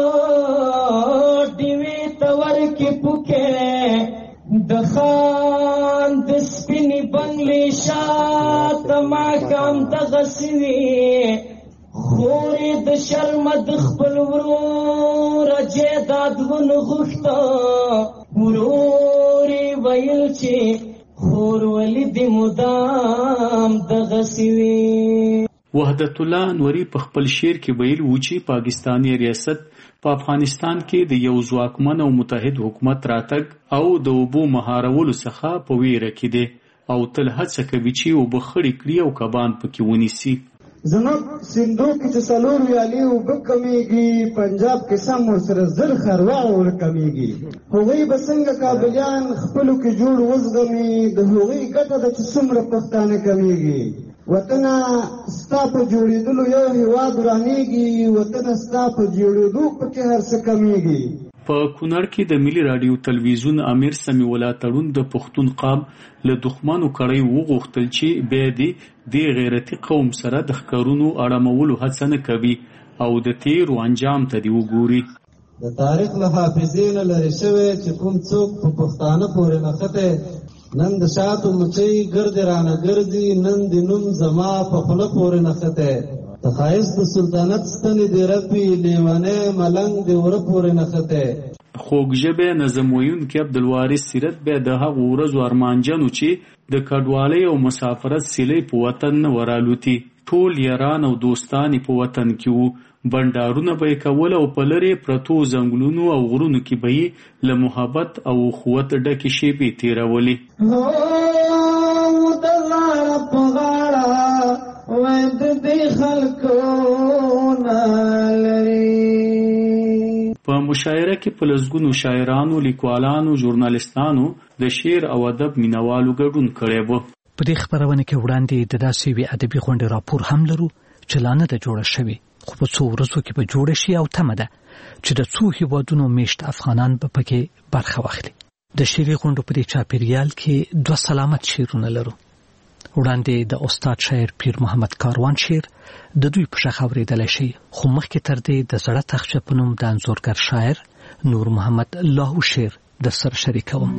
ډیوې ته ورکې پوکې د خان د سپینې بنګلې شاته ماښام دغسې وي، خورې د شرمه د خپل وروره جیداد ونه غوښته، ورور یې ویل چې خور ولې دې مدام دغسې وي. وحدت الله انوري په خپل شعر کې ویل و چې پاکستاني ریاست په افغانستان کې د یو ځواکمن او متحد حکومت راتګ او د اوبو مهارولو څخه په ویره کې دی او تل هڅه کوي چې اوبه خړې کړي او کبان پکې ونیسي. زموږ سیندو کې چې څلور ویالې اوبه کمیږي، پنجاب کې سم ورسره زر خروع ورکمیږي، هغوی به څنګه کابلیان خپلو کې جوړ وزغمي، د هغوی ګټه ده چې څومره پښتانه کمیږي. وطنه ستا په جوړېدلو یو هېواد ورانېږي، وطنه ستا په جوړېدو پکې هر څه کمیږي. په کونړ کې د ملي راډیو تلویزیون امیر سمیع الله تړون د پښتون قام له دښمنو کړۍ وغوښتل چې بیا د غیرتي قوم سره د ښکارونو اړمولو هڅه نه کوي او د تیرو انجام ته دې وګوري. د تاریخ له حافظې نه لرې شوی چې کوم څوک په پښتانه پورې نښتی، نن د شاتو مچۍ ګردې رانه ګرځي، نن د نوم زما په خوله پورې نښتی، د ښایست د سلطنت ستنې دې رپي، لیونی ملنګ دې وره پورې نښتی. خوږ ژبی نظم ویونکی عبدالوارث سیرت بیا د هغو ورځو ارمانجن و چې د کډوالۍ او مسافرت سیلۍ په وطن نه ورالوتي. ټول یاران او دوستان په وطن کې وو، بندارونه به کول او په لری پرتو ځنګلونو او غرونو کې به له محبت او اخوت ډکه شیبې تیرولې. په مشاعره کې په لسګونو شاعرانو، لیکوالانو، ژورنالستانو د شعر او ادب مینوالو ګډون کړی و. په دې خبرونه کې وړاندې د داسې وی ادبي غونډې راپور هم لرو چې لا نه ده جوړه شوې، خو په څو ورځو کې به جوړه شي او تمه ده چې د څو هیوادونو میشت افغانان به پکې برخه واخلي. د شعري غونډو په دې چاپیریال کې 2 سلامت شعرونه لرو. وړاندې د استاد شاعر پیر محمد کاروان شعر د دوی په شخ اورېدلی شي، خو مخکې تر دې د زړه تخچه په نوم د انځورګر شاعر نور محمد لاهو شعر در سره شریکوم.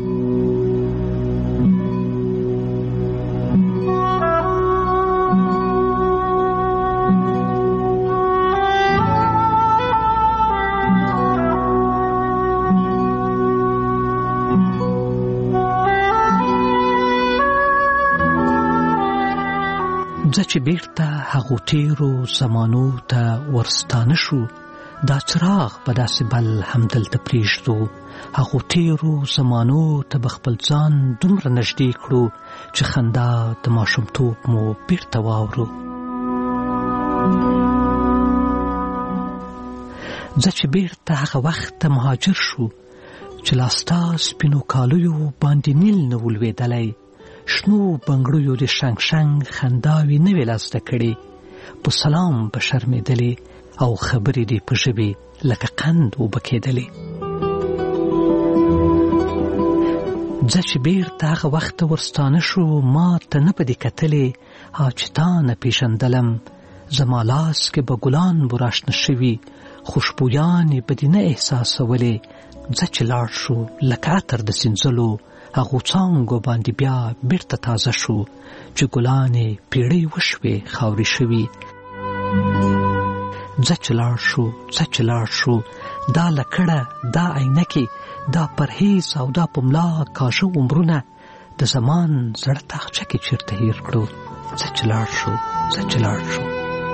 ځکه چې بیرته هغو تیرو زمانو ته ورستانه شو، دا څراغ به داسې بل همدلته پرېږدو. هغو تیرو زمانو ته به خپل ځان دومره نږدې کړو چې خندا د ماشومتوب مو بیرته واورو. ځکه چې بیرته هغه وخت ته مهاجر شو چې لاستا سپینو کالیو باندې نیل نه ولوېدلی، شنو بنګړیو د شنګ شنګ خنداوې نه وې لاسته کړې، په سلام به شرمېدلې او خبرې دې په ژبې لکه قند اوبه کېدلې. ځکه چې بیرته هغه وخت ته ورستانه شو، ما ته نه به دې کتلې چې تا نه پېژندلم. زما لاس کې به ګلان براشنه شوي، خوشبویانې به دې نه احساسولې. ځکه چې لاړ شو لکه عطر د سینځلو، هغو څانګو باندې بیا بیرته تازه شو چې ګلانې پیړۍ وشوې خاورې شوي. ځکه چې لاړ شو دا لکړه، دا عینکې، دا پرهیز او دا پملا کاږه عمرونه د زمان زړه تاخچه کې چیرته هیر کړو. ځکه چې لاړ شو.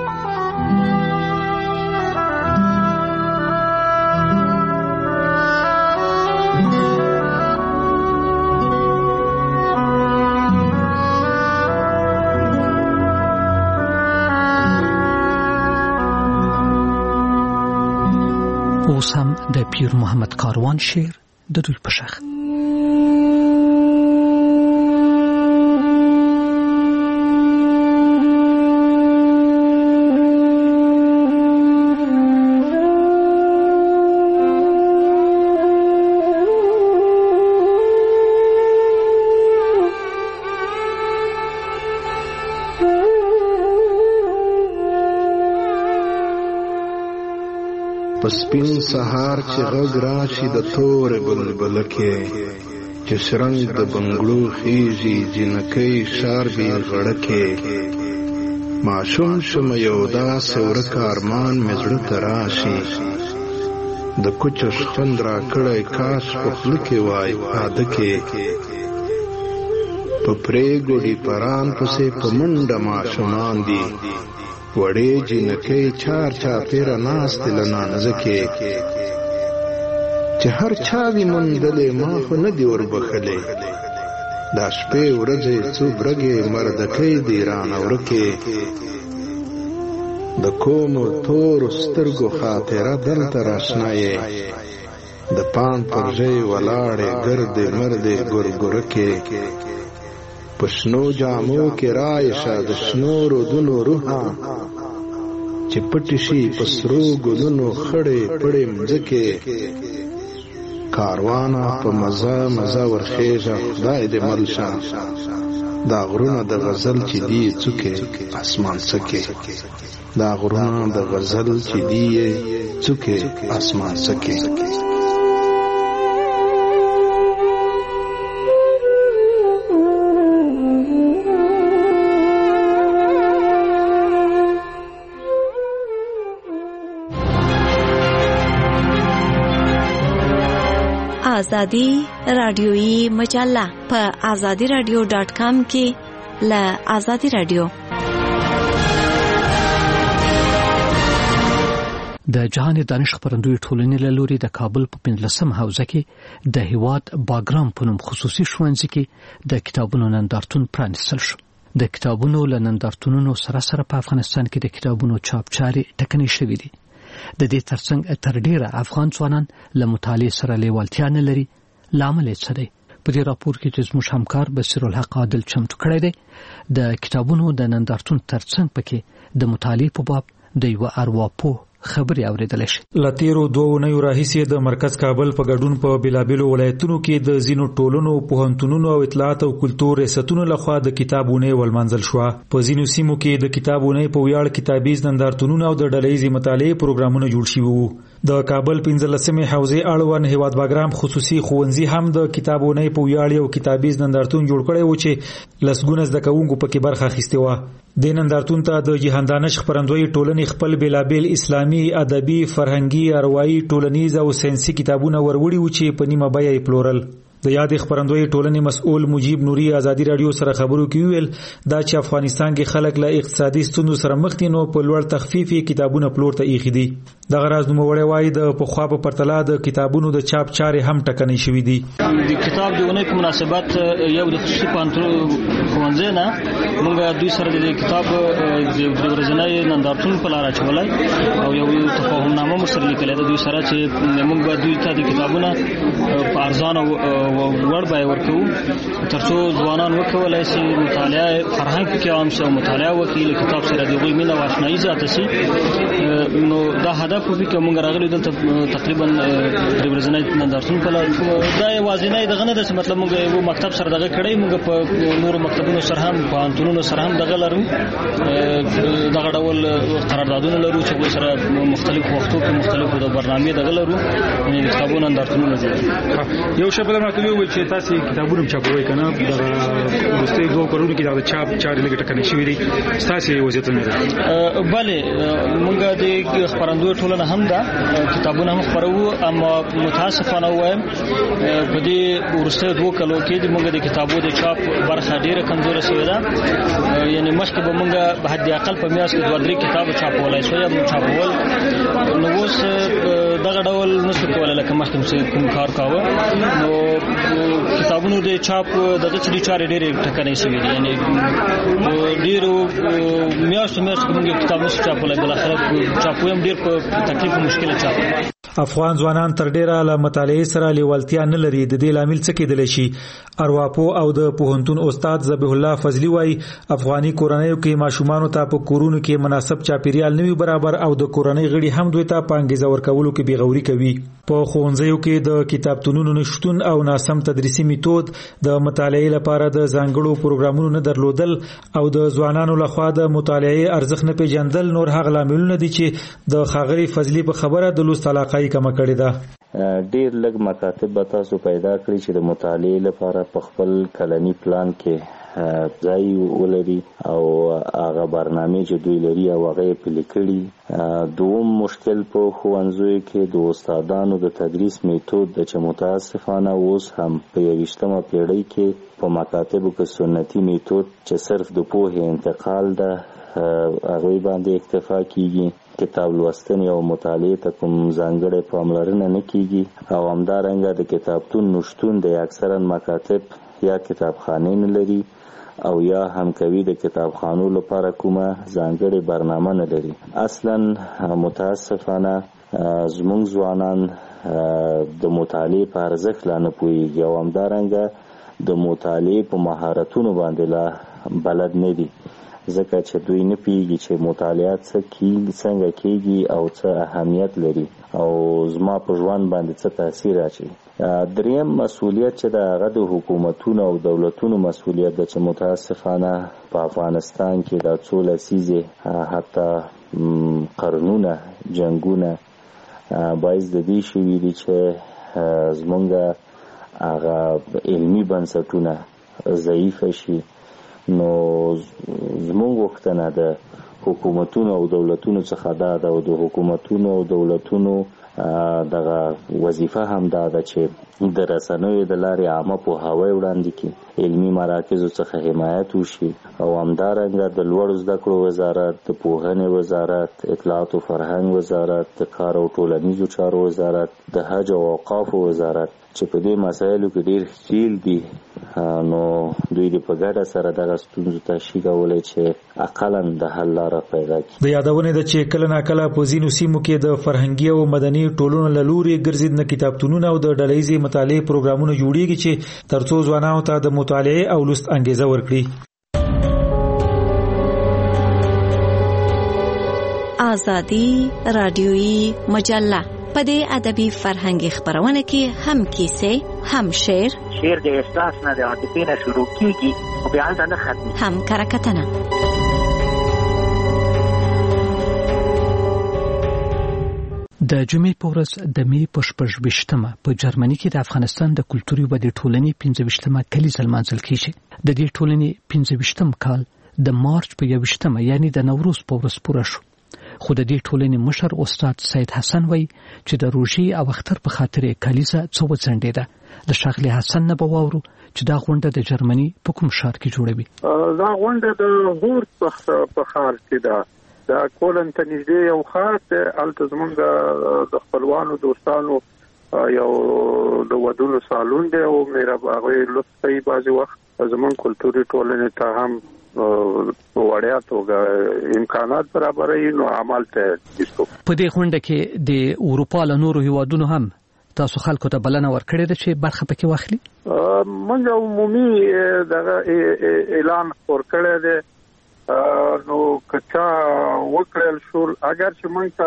اوس هم د پیر محمد کاروان شعر د دوی په شخ. سپین سهار چې غږ راشي د تورې بلبلکې، چې سرنګ د بنګړو خیږي جنکۍ شاربي غړکې. معشوم شمه یو داسې ورک ارمان مې زړه ته راشي، د کوچه شخند را کړی کاش په خوله کې وای پاده کې. په پرېګوډي پران پسې په منډه ماشومان دي، وړې جنکۍ چار چاپېره ناستې له نانځکې. چې هر چا وي موندلې ما خو نه دي وربښلې، دا شپې ورځې څو برګې مردکۍ دي رانه ورکې. د کومو تورو سترګو خاطره دلته راشنا یې، د پان پر ژۍ ولاړې ګردې مردې ګورګورکې. په شنو جامو کې رایشه د شنو رودونو روحه، چې پټې شي په سرو ګلونو خړې پړې مځکې. کاروانه په مزه مزه ورخیژه خدای دې مل شه، دا غرونه د غزل چې دی څوکې اسمان څکې. دا غرونه د غزل چې دی څوکې اسمان څکې. آزادی رادیویی مجله په azadiradio.com کې ل آزادی رادیو د جهان دانش خبرندوی ټولنې له لوري د کابل په 15 حوزه کې د هیواد باګرام په نوم خصوصي ښوونځي کې د کتابونو نندارتون پرانیستل شو. د کتابونو له نندارتونونو سره په افغانستان کې د کتابونو چاپ چاري ټکنۍ شوې دي. د دې ترڅنګ تر ډیره افغان ځوانان له مطالعې سره لیوالتیا نه لري. لامل یې څه دی؟ په دې راپور کې چې زموږ همکار بصیر الحق عادل چمتو کړی دی، د کتابونو د نندارتون ترڅنګ پکې د مطالعې په باب د یو ارواپوه خبري اوریدل شي. لاتیرو 2 اونیو راهیسې د مرکز کابل په ګډون په بلابلو ولایتونو کې د زینو ټولنو، پوهنتونونو او اطلاعات او کلتور ریاستونو لخوا د کتابونه ولمنځل شو. په زینو سیمو کې د کتابونه په ویاړ کتابیز نندارتونونه او د ډلهیزي مطالعې پروګرامونه جوړ شوي وو. د کابل 15 حوزې اړوند هیواد باګرام خصوصي ښوونځي هم د کتابونه په ویاړ یو کتابیز نندارتون جوړ کړی و چې لسګونه زده کوونکو پکې برخه اخیستې و. د نندارتون ته د جهان دانش خبرندوی ټولنې خپل بلابل اسلامي، ادبي، فرهنګي، اروايي، ټولنیز او ساينسي کتابونه وروړي و چې په نیمه بیه یې پلورل. د یاد خبرندوی ټولنې مسؤل مجیب نوري ازادي رادیو سره خبرو کې ویل دا چې افغانستان کې خلک له اقتصادي ستونزو سره مخ دي نو په لوړ تخفیفي کتابونه پلور ته ایښي دي. د غراز نوموړی وایي د پخوا په پرتله د کتابونو د چاپ چارې هم ټکنۍ شوې دي. د کتاب د اونۍ په مناسبت یو د خصوصي پوهنتون ښوونځی نه موږ دوی سره د کتاب د ورځنۍ نندارتون په لار اچولی او یو تفاهمنامه مو سره لیکلی ده دوی سره چې موږ به دوی ته د کتابونه په ارزانه وړ بیه ورکوو ترڅو ځوانان وکولای شي مطالعه فرهنګ کې عام شي او مطالعه وکړي، له کتاب سره د هغوی مینه او اشنایي زیاته شي. نو دا هدف وي چې موږ راغلي دلته تقریبا د ورځنۍ نندارتون په لار دا یوازینی دغه نه ده چې مطلب موږ یو مکتب سره دغه کړی، موږ په نورو مکتبونو سره هم پوهنتونونو سره هم دغه لرو، دغه ډول قراردادونه لرو چې هغوی سره مختلفو وختو کې مختلفو د برنامې دغه لرو، یعنې د کتابونو نندارتونونه جوړوي. یو شی په دغه کې وایي چې تاسو کتابونه چاپوي کنه د وروستي 2 کروڑ کې د چاپ چارې لګ ټکنۍ شوې دي، تاسو وضعیت نه ده؟ بله موږ د خبرندوی ټولنه هم ده کتابونه هم خپروو، اما متاسفانه وایم په دې وروستي 2 کلو کې موږ د کتابونو د چاپ برخه ډیره کمزوره شوې ده. یعنی مخکې به موږ په حد اقل په میاشت کې 2-3 کتاب چاپولای شو یا چاپول، نو اوس دغه ډول نشو کولای لکه مخکې کوم کار کاوه. نو کتابونو د چاپ دغه چاري ډېرې ټکنۍ شوې دي، یعنی ډېرو میاشتو موږ کتابونه چاپولای، بالاخره چاپویم ډېر په تکلیف او مشکل چاپ. افغان ځوانان تر ډیره له مطالعې سره لیوالتیا نه لري. د دې لامل څه کېدلی شي؟ ارواپو او د پوهنتون استاد ذبیح الله فضلی وایي افغاني کورنیو کې ماشومانو ته په کورونو کې مناسب چاپیریال نه وي برابر او د کورنۍ غړي هم دوی ته په انګیزه ورکولو کې بېغوري کوي. په ښوونځیو کې د کتابتونونو نشتون او ناسم تدریسي میتود، د مطالعې لپاره د ځانګړو پروګرامونو نه درلودل او د ځوانانو لخوا د مطالعې ارزښت نه پیژندل نور هغه لاملونه دي چې د ښاغلي فضلي په خبره د لوست علاقه کمه کړې ده. ډیر لږ مکاتب به تاسو پیدا کړئ چې د مطالعې لپاره په خپل کلنی پلان کې ځای ولري او هغه برنامه چې دوی لري او هغه پلي کړي. دوم مشکل په ښوونځیو کې د استادانو د تدریس میتود چې متاسفانه اوس هم په 21مه پیړۍ کې په مکاتبو کې سنتي میتود چې صرف د پوهې انتقال ده هغه باندې اکتفا کیږي. کتاب لوستنې او مطالعې ته کوم ځانګړی پاملرنه نه کیږي او همدارنګه د کتابتون نشتون د اکثرا مکاتب یا کتابخانې نه لري او یا هم کوي د کتابخانو لپاره کومه ځانګړې برنامه نه لري. اصلا متاسفانه زموږ ځوانان د مطالعې په ارزښت لا نه پوهیږي او همدارنګه د مطالعې په مهارتونو باندې لا بلد نه دي، ځکه چې دوی نه پیږي چې مطالعات څنګه کیږي او څه اهمیت لري او زما په ژوند باندې څه تاثیر اچوي. دریم مسؤلیت چې د هغه د حکومتونو او دولتونو مسؤلیت ده چې متاسفانه په افغانستان کې د څو لسیزې حتی قرنونه جنگونه باعث د دې شوي دي چې زمونږ هغه علمي بنسټونه ضعیفه شي. نو زمونږ غوښتنه ده حکومتونو او دولتونو څخه دا ده او د حکومتونو او دولتونو دغه وظیفه هم دا ده چې د رسنیو د لارې عامه پوهاوی وړاندې کړي، علمي مراکزو څخه حمایت وشي او همدارنګه د لوړو زده کړو وزارت، د پوهنې وزارت، اطلاعات او فرهنګ وزارت، د کار او ټولنیزو چارو وزارت، د حج او اوقافو وزارت چې په دې مسایلو کې ډیر ښکیل دي، نو دوی د په ګډه سره دغه ستونزو ته شي کولی چې اقلا د حل لاره پیدا کړي. د یادونه ده چې کله ناکله په ځینو سیمو کې د فرهنګي او مدني ټولنو له لوري ګرځېدنه کتابتونونه او د ډلهییزې مطالعې پروګرامونه جوړیږي چې ترڅو ځوانانو ته د مطالعې او لوست انګیزه ورکړي. آزادی رادیویی مجله په دې ادبي فرهنګي خبرونه کې هم کیسې، هم شعر د احساس نه د عاطفې نه شروع کیږي او بیا هلته نه ختمي، هم کرکټنه. د جمعې په ورځ د می په 28مه په جرمني کې د افغانستان د کلتوري ودې ټولنې 15مه کلیزه لمانځل کیږي. د دې ټولنې 15م کال د مارچ په 21مه یعنی د نوروز په ورځ پوره شو. خو د دې ټولنې مشر استاد سید حسن وایي چې د روژې او اختر په خاطر کلیزه څو ځنډېده. د ښاغلي حسن نه به واورو چې دا غونډه د جرمني په کوم ښار کې جوړوي. دا غونډه د هورت په ښار کې ده. دا کولن ته نږدې یو ښار دی، هلته زموږ د خپلوانو دوستانو یو د ودونو سالون دی او مېره هغوی لطف کوي بعضې وخت زموږ کلتوري ټولنې ته هم وړیا توګه امکانات برابروي، نو عمل ته ایستو. په دې غونډه کې د اروپا له نورو هیوادونو هم تاسو خلکو ته بلنه ورکړې ده چې برخه پکې واخلي؟ موږ عمومي دغه اعلان خپور کړی دی، نو که چا وکړل شول، اگر چې موږ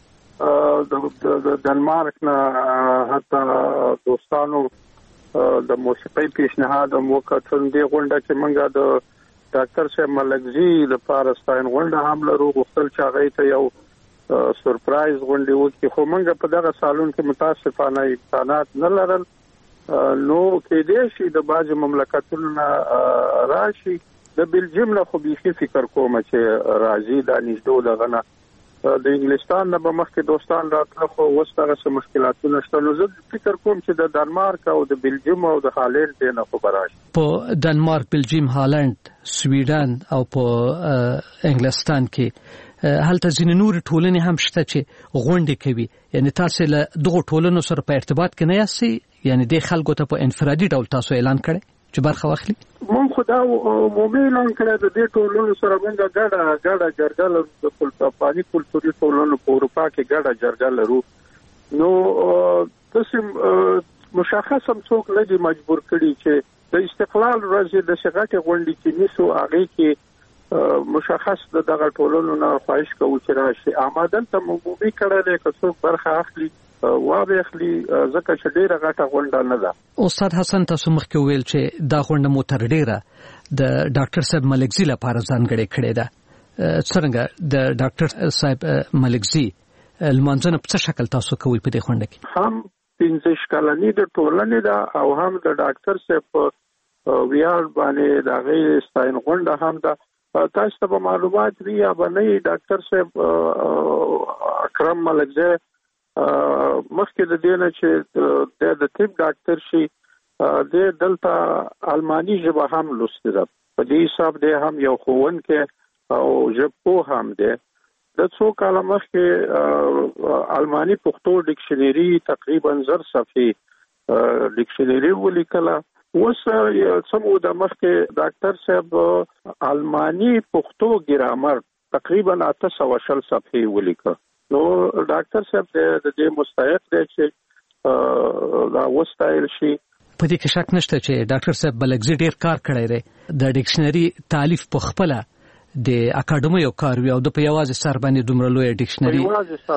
ته د ډنمارک نه حتی دوستانو د موسیقۍ پیشنهاد هم وکړ. دې غونډه کې موږ د ډاکټر صاحب ملکزي د پارستاین غونډه هم لرو، غوښتل چې هغې ته یو سورپرایز غونډې وکړي، خو موږ په دغه سالون کې متاسفانه امکانات نه لرل. نو کېدای شي د بعضې مملکتونو نه راشي، د بلجیم نه خو بیخي فکر کوم چې راځي، دا نږدې دغه نه د انګلستان نه به مخکې دوستان راتله، خو اوس دغه څه مشکلاتونه شته. نو زه فکر کوم چې د ډنمارک او د بلجیم او د هالند دی نه خو به راشي. په ډنمارک، بلجیم، هالند، سویډن او په انګلستان کې هلته ځینې نورې ټولنې هم شته چې غونډې کوي. یعنی تاسو له دغو ټولنو سره په ارتباط کې نه یاستئ؟ یعنی د خلکو ته په انفرادي ډول تاسو اعلان کړی چې برخه واخلي؟ مونږ خو دا عمومي اعلان کړی د دې ټولنو سره موږ ګډه جرګه لرو، د افغاني کلتوري ټولنو په اروپا کې ګډه جرګه لرو. نو داسې مشخص هم څوک نه دي مجبور کړي چې د استقلال ورځې د غټې غونډې کې نیسو، هغې کې مشخص دغه ټولنو نه خواهش کوو چې راشي. آمادن ته عمومي کړی دی، که څوک برخه اخلي واخلي، ځکه چې ډیره غټه غونډه نه ده. استاد حسن، تاسو مخکې ویل چې دا غونډه مو تر ډیره د ډاکټر صاحب ملکزي لپاره ځانګړې کړې ده. څرنګه د ډاکټر صاحب ملکزي لمانځنه په څه شکل تاسو کوئ په دې غونډه کې؟ هم 15 کلنۍ د ټولنې ده او هم د ډاکټر صاحب ویاړ باندې د هغې ستاین غونډه هم ده. تاسو ته به معلومات وي یا به نه، ډاکټر صاحب اکرم ملکزی مخکې د دې نه چې د طب ډاکټر شي، د دلته الماني ژبه هم لوستې ده. په دې حساب دی هم یو ښوونکی او ژبپوه هم دی. د څو کاله مخکې الماني پښتو ډکشنري تقریبا 1000 صفحې ډکشنري ولیکله. اوس څه موده مخکې ډاکټر صاحب الماني پښتو ګرامر تقریبا 820 صفحې ولیکه. نو ډاکټر صاحب د دې مستحق دی چې دا وستایل شي. په دې کې شک نشته چې ډاکټر صاحب ملکزي ډیر کار کړی دی. د ډکشنري تالیف په خپله د اکاډمي یو کار وي او د په یوازې سر باندې دومره لوی ډکشنري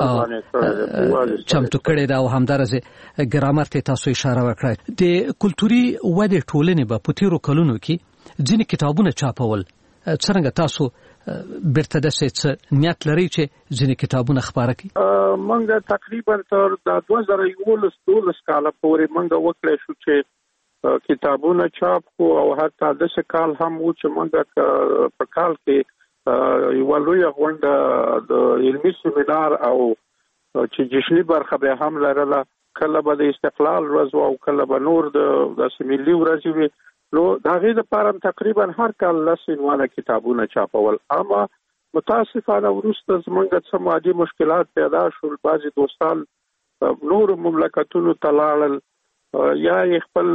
چمتو کړی دا، او همدارسې ګرامر ته تاسو اشاره وکړه. د کلتوري ودې ټولنې به په تیرو کلونو کې ځینې کتابونه چاپول. څرنګه تاسو بیرته داسې نیت لرئ چې ځینې کتابونه خپاره کړئ؟ موږ تقریبا تر 2011 کاله پورې موږ وکړی شو چې کتابونه چاپ کو، او حتی داسې کال هم و چې موږ په کال کې یوه لویه غونډه د علمي سیمینار او چې جشنی برخه به هم لرله، کله به د استقلال ورځ او کله به نور د ملي ورځ وي. نو دا غي د پاره تقریبا هر کال 10 عنوانه کتابونه چاپول. اما متاسفانه ورسته زمونږ څه مادي مشکلات پیدا شول، بعضي دوستان نور مملکتونو تلال یا خپل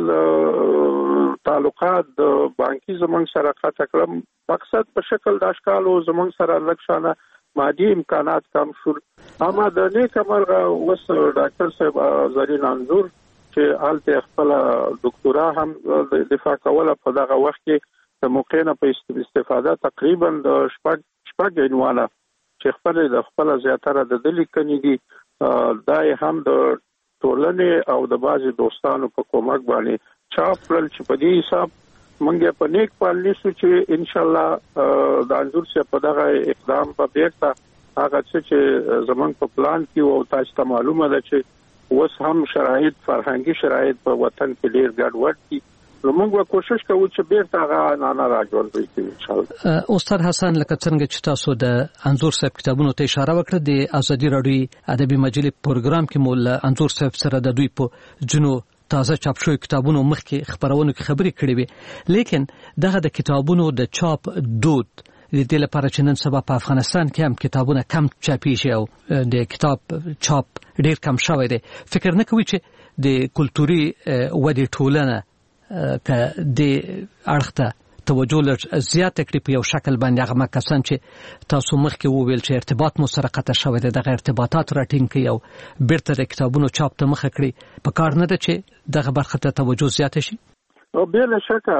تعلقات د بانکي زمونږ سره قطع کړم. مقصد په شکل د اشکالو زمونږ سره لکشانه مادي امکانات کم شول. اما د نیک مرغه وس ډاکټر صاحب زرین انزور چې حالته خپل ډاکټرا هم دفاع کوله په دغه وخت کې د موقع نه په استفاده تقریبا د شپږ عنوانه چې خپل زیاتره د دلی کني دي دای هم د ټولنې او د بازي دوستانو په کومک باندې چاپ کړل چې په دې حساب مونږه په نیک پالنې سو چې ان شاء الله د انزور څخه په دغه اقدام په بیرته هغه چې زمونږ په پلان کې او تاسو ته معلومه ده چې اوس هم شرایط فرهنګي شرایط په وطن کې ډیر ګډوډ دي. نو موږ به کوشش کوو چې بیرته هغه نه راځول وي ان شاء الله. استاد حسن لکه څنګه چې تاسو د انزور صاحب کتابونو ته اشاره وکړه، د ازادي راډیو ادبي مجلې پروګرام کې مول انزور صاحب سره د دوی په جنو تازه چاپ شوی کتابونو مخکې خبرونه کې خبرې کړې وي، لیکن دغه د کتابونو د چاپ دود د دې لپاره چې نن سبا په افغانستان کې هم کتابونه کم چاپیږي او د کتاب چاپ ډیر کم شوی دی. فکر نه کوي چې د کلتوري ودې ټولنه که د اړخته توجه لږ زیاته کړي په یو شکل باندې، هغه کسان چې تاسو مخکې وویل چې ارتباط مو سره قطع شوی دی دغه ارتباطات راټینګ کړي او بیرته د کتابونو چاپ ته مخه کړي، په کار نه ده چې دغه برخه ته توجه زیاته شي؟ بلا شکه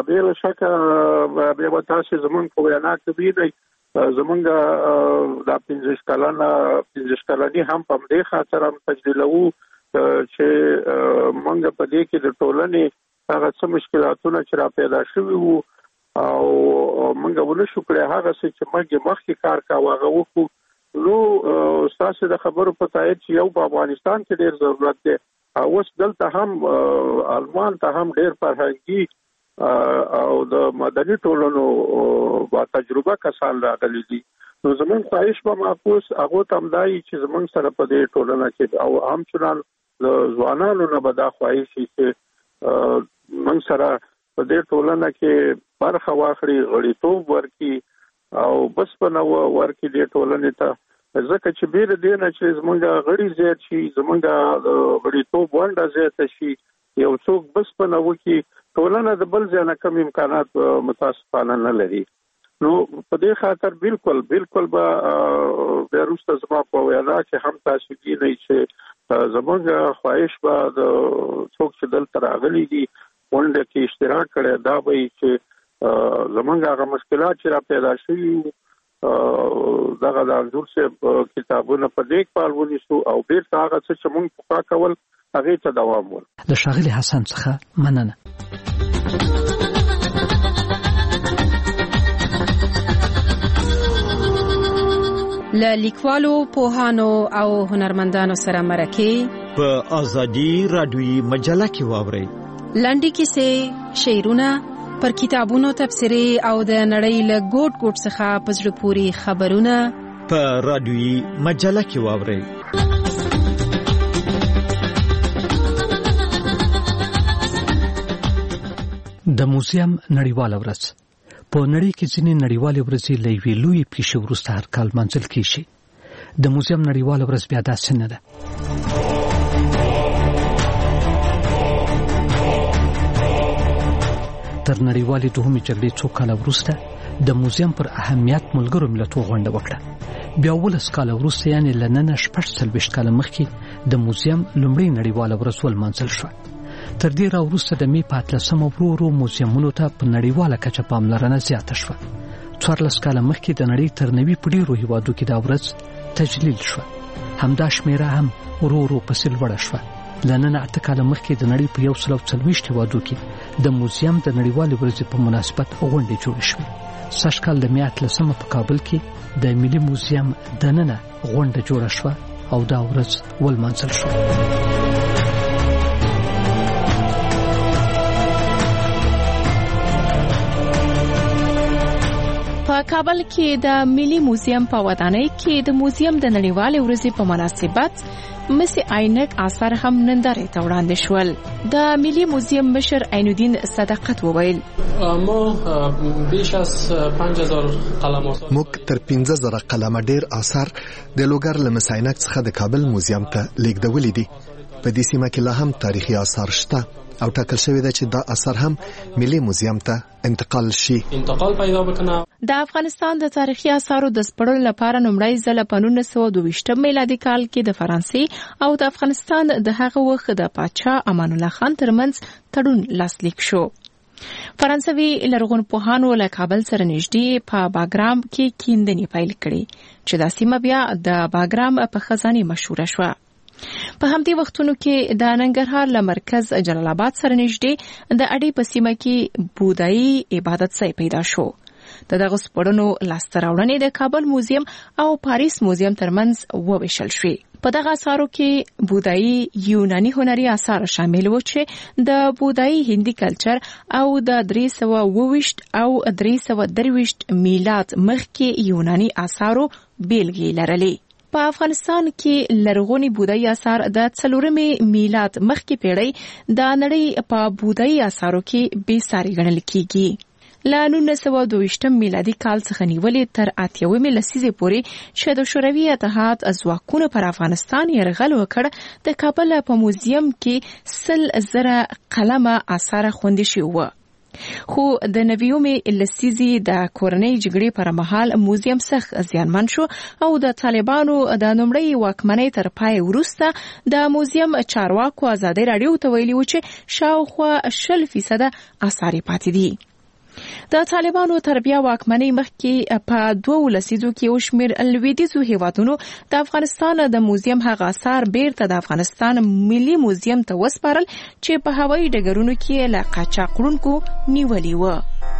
به تاسو زمونږ په وینا کې دی زمونږ د 15 کلنی هم په دې خاطر هم تجلیلو چې مونږ په دې کې د ټولنې هغه څه مشکلاتونه چې را پیدا شوي وو او مونږ ونشو کړی هغه څه چې موږ مخکې کار کاوه هغه وکړو. نو تاسو د خبرو په تایید چې یو په افغانستان کې ډیر ضرورت دی، اوس دلته هم آلمان ته هم ډیر فرهنګي او د مدني ټولنو با تجربه کسان راغلي دي. نو زمونږ خواهش به معکوس هغه تمدای چې زمونږ سره په دې ټولنه کې او عام چنان د ځوانانو نه به دا خواهش چې موږ سره په دې ټولنه کې برخه واخلي، غړیتوب ورکړي او بس په نو ورکړي دې ټولنې ته، ځکه چې بیر دې نه چې زمونږ غړي زیات شي، زمونږ غړیتوب ونډه زیاته شي، یو څوک بس په نو کې ټولنه د بل ځای نه کم امکانات متاسفانه نه لري. نو په دې خاطر بالکل به بیرسته زما په وینا کې هم تاسو دې نه چې زمونږ خواهش به د څوک چې دلته راغلي دي ونډه کې اشتراک کړي، دا به چې زمونږ هغه مشکلات چې را پیدا شوي دغه د انزور صاحب کتابونه په دې کال ونیسو او بیرته هغه څه چې موږ پخوا کول هغه ته دوام ورکړو. د ښاغلي حسن څخه مننه. له لیکوالو، پوهانو او هنرمندانو سره مرکه په ازادي راډیوي مجله کې واورئ. لنډې کیسې، شعرونه، پر کتابونو تبصرې او د نړۍ له ګوټ څخه په زړه پورې خبرونه په راډیوي مجله کې واورئ. د موزیم نړیواله ورځ په نړۍ کې ځینې نړیوالې ورځې له یوې لویې پیښې وروسته هر کال لمانځل کېږي. د موزیم نړیواله ورځ بیا داسې نه ده. تر نړیوالې دوهمې جګړې څو کاله وروسته د موزیم پر اهمیت ملګرو ملتونو غونډه وکړه. بیا 19 کاله وروسته یعنې له نن 46 کاله مخکې د موزیم لومړۍ نړیواله ورځ ولمانځل شوه. تر دې راوروسته د مې 15 ورو موزیمونو ته په نړیواله کچه پاملرنه زیاته شوه. 14 کاله مخکې د نړۍ تر 90 په ډیرو هیوادو کې دا ورځ تجلیل شوه. همدا شمیره هم ورو پسې لوړه شوه. له نن 8 کاله مخکې د نړۍ په 140 هیوادو کې د موزیم د نړیوالې ورځې په مناسبت غونډې جوړې شوې. سږ کال د مې 18 په کابل کې د ملي موزیم دننه غونډه جوړه شوه او دا ورځ ولمانځل شوه. په کابل کې د ملي موزیم په ودانۍ کې د موزیم د نړیوالې ورځې په مناسبت مس عینک آثار هم نندارې ته وړاندې شول. د ملي موزیم مشر عین الدین صدقت وویل ما بیش از 5000 قلم آثار موږ تر 15000 قلم ډیر آثار د لوګر له مس عینک څخه د کابل موزیم ته لیږدولې دي. په دې سیمه کې لا هم تاریخي آثار شته او ټاکل شوی دی چې دا اثر هم ملي موزیم ته انتقال شي. انتقال پیدا وکړي. د افغانستان د تاریخي آثارو د سپړلو لپاره لومړی ځل په 1922 میلادي کال کې د فرانسې او د افغانستان د هغه وخت د پاچا امان الله خان ترمنځ تړون لاسلیک شو. فرانسوي لرغونپوهانو له کابل سره نږدې په باګرام کې کیندنې پیل کړې چې د سیمه بیا د باګرام په خزانه مشهور شوه. په همدې وختونو کې د ننګرهار له مرکز جلال آباد سره نږدې د اډې په سیمه کې بودایي عبادت ځای پیدا شو. دغه سپړنو لاسته راوړنې د کابل موزیم او پاریس موزیم ترمنځ وویشل شوې. په دغه اثارو کې بودایي یوناني هنري اثار شامل و چې د بودایي هندي کلچر او د 322 او 323 میلاد مخکې یوناني اثارو بیلګې لرلې. په افغانستان کې لرغونی بودایي اثار د 4 میلاد مخکې پیړۍ د نړۍ په بودایي اثارو کې بې ساري ګڼل کیږي. له 1922 میلادي کال څخه نیولې تر 80 لسیزې پورې چې د شوروي اتحاد ځواکونو پر افغانستان یرغل وکړ د کابل په موزیم کې 100,000 قلمه اثار خوندي شوي وو. خو د 90 لسیزې د کورنۍ جګړې پر مهال موزیم سخت زیانمن شو او د طالبانو د نومړی واکمنۍ تر پای وروسته د موزیم چارواکو ازادي رادیو ته ویلي و چې شاوخوا 0% اثار پاتې دي. د طالبانو تر بیا واکمنۍ مخکې په 2 لسیزو کې وشمیر لویدیځو هیوادونو د افغانستان د موزیم هغه اثار بیرته د افغانستان ملي موزیم ته وسپارل چې په هوایي ډګرونو کې له قاچاقونکو نیولي و.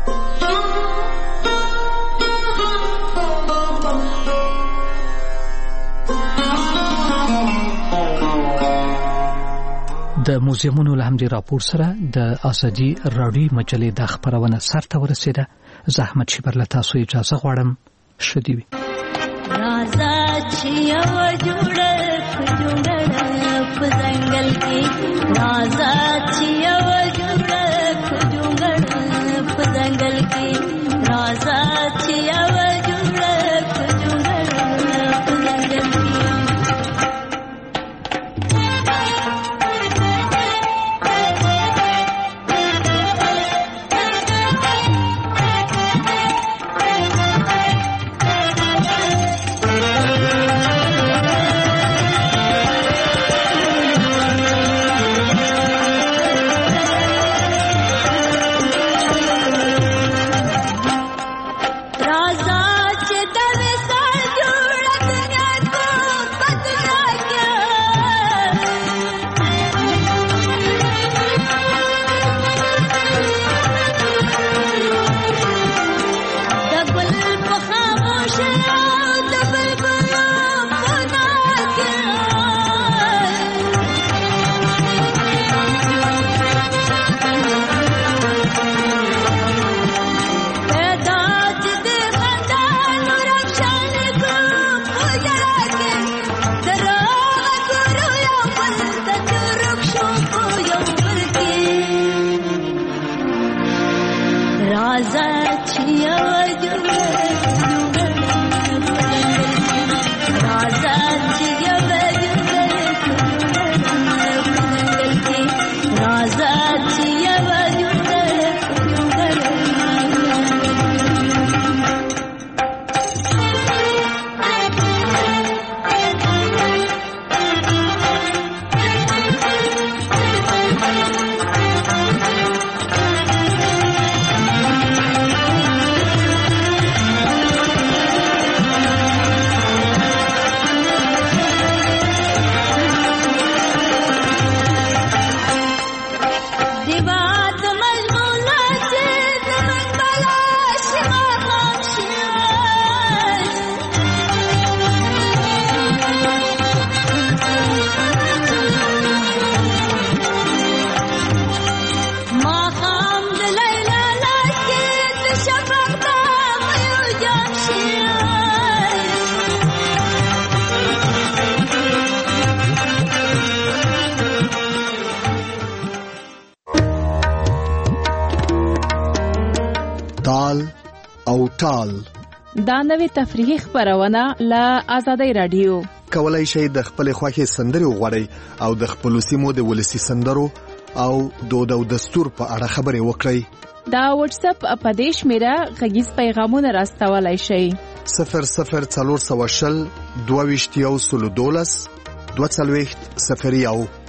د موزیمونو له همدې راپور سره د ازادي راډیو مجلې د خبرونه سرته ورسېده. زه احمد شیبر له تاسو اجازه غواړم. ښه دې وي. راځه چې یو جوړه په ځنګل کې راځه چې یو جوړه په ځنګل کې راځه چې یو تال او ټال. دا نوې تفریحي خبرونه له آزادۍ رادیو. کولای شئ د خپل خوښې سندرې وغواړئ او د خپل سیمو د ولسی سندرو او دود او دستور په اړه خبرې وکړئ. دا واتس اپ په دې شمیره غږیز پیغامونه راستولای شئ. 004020 22 012 02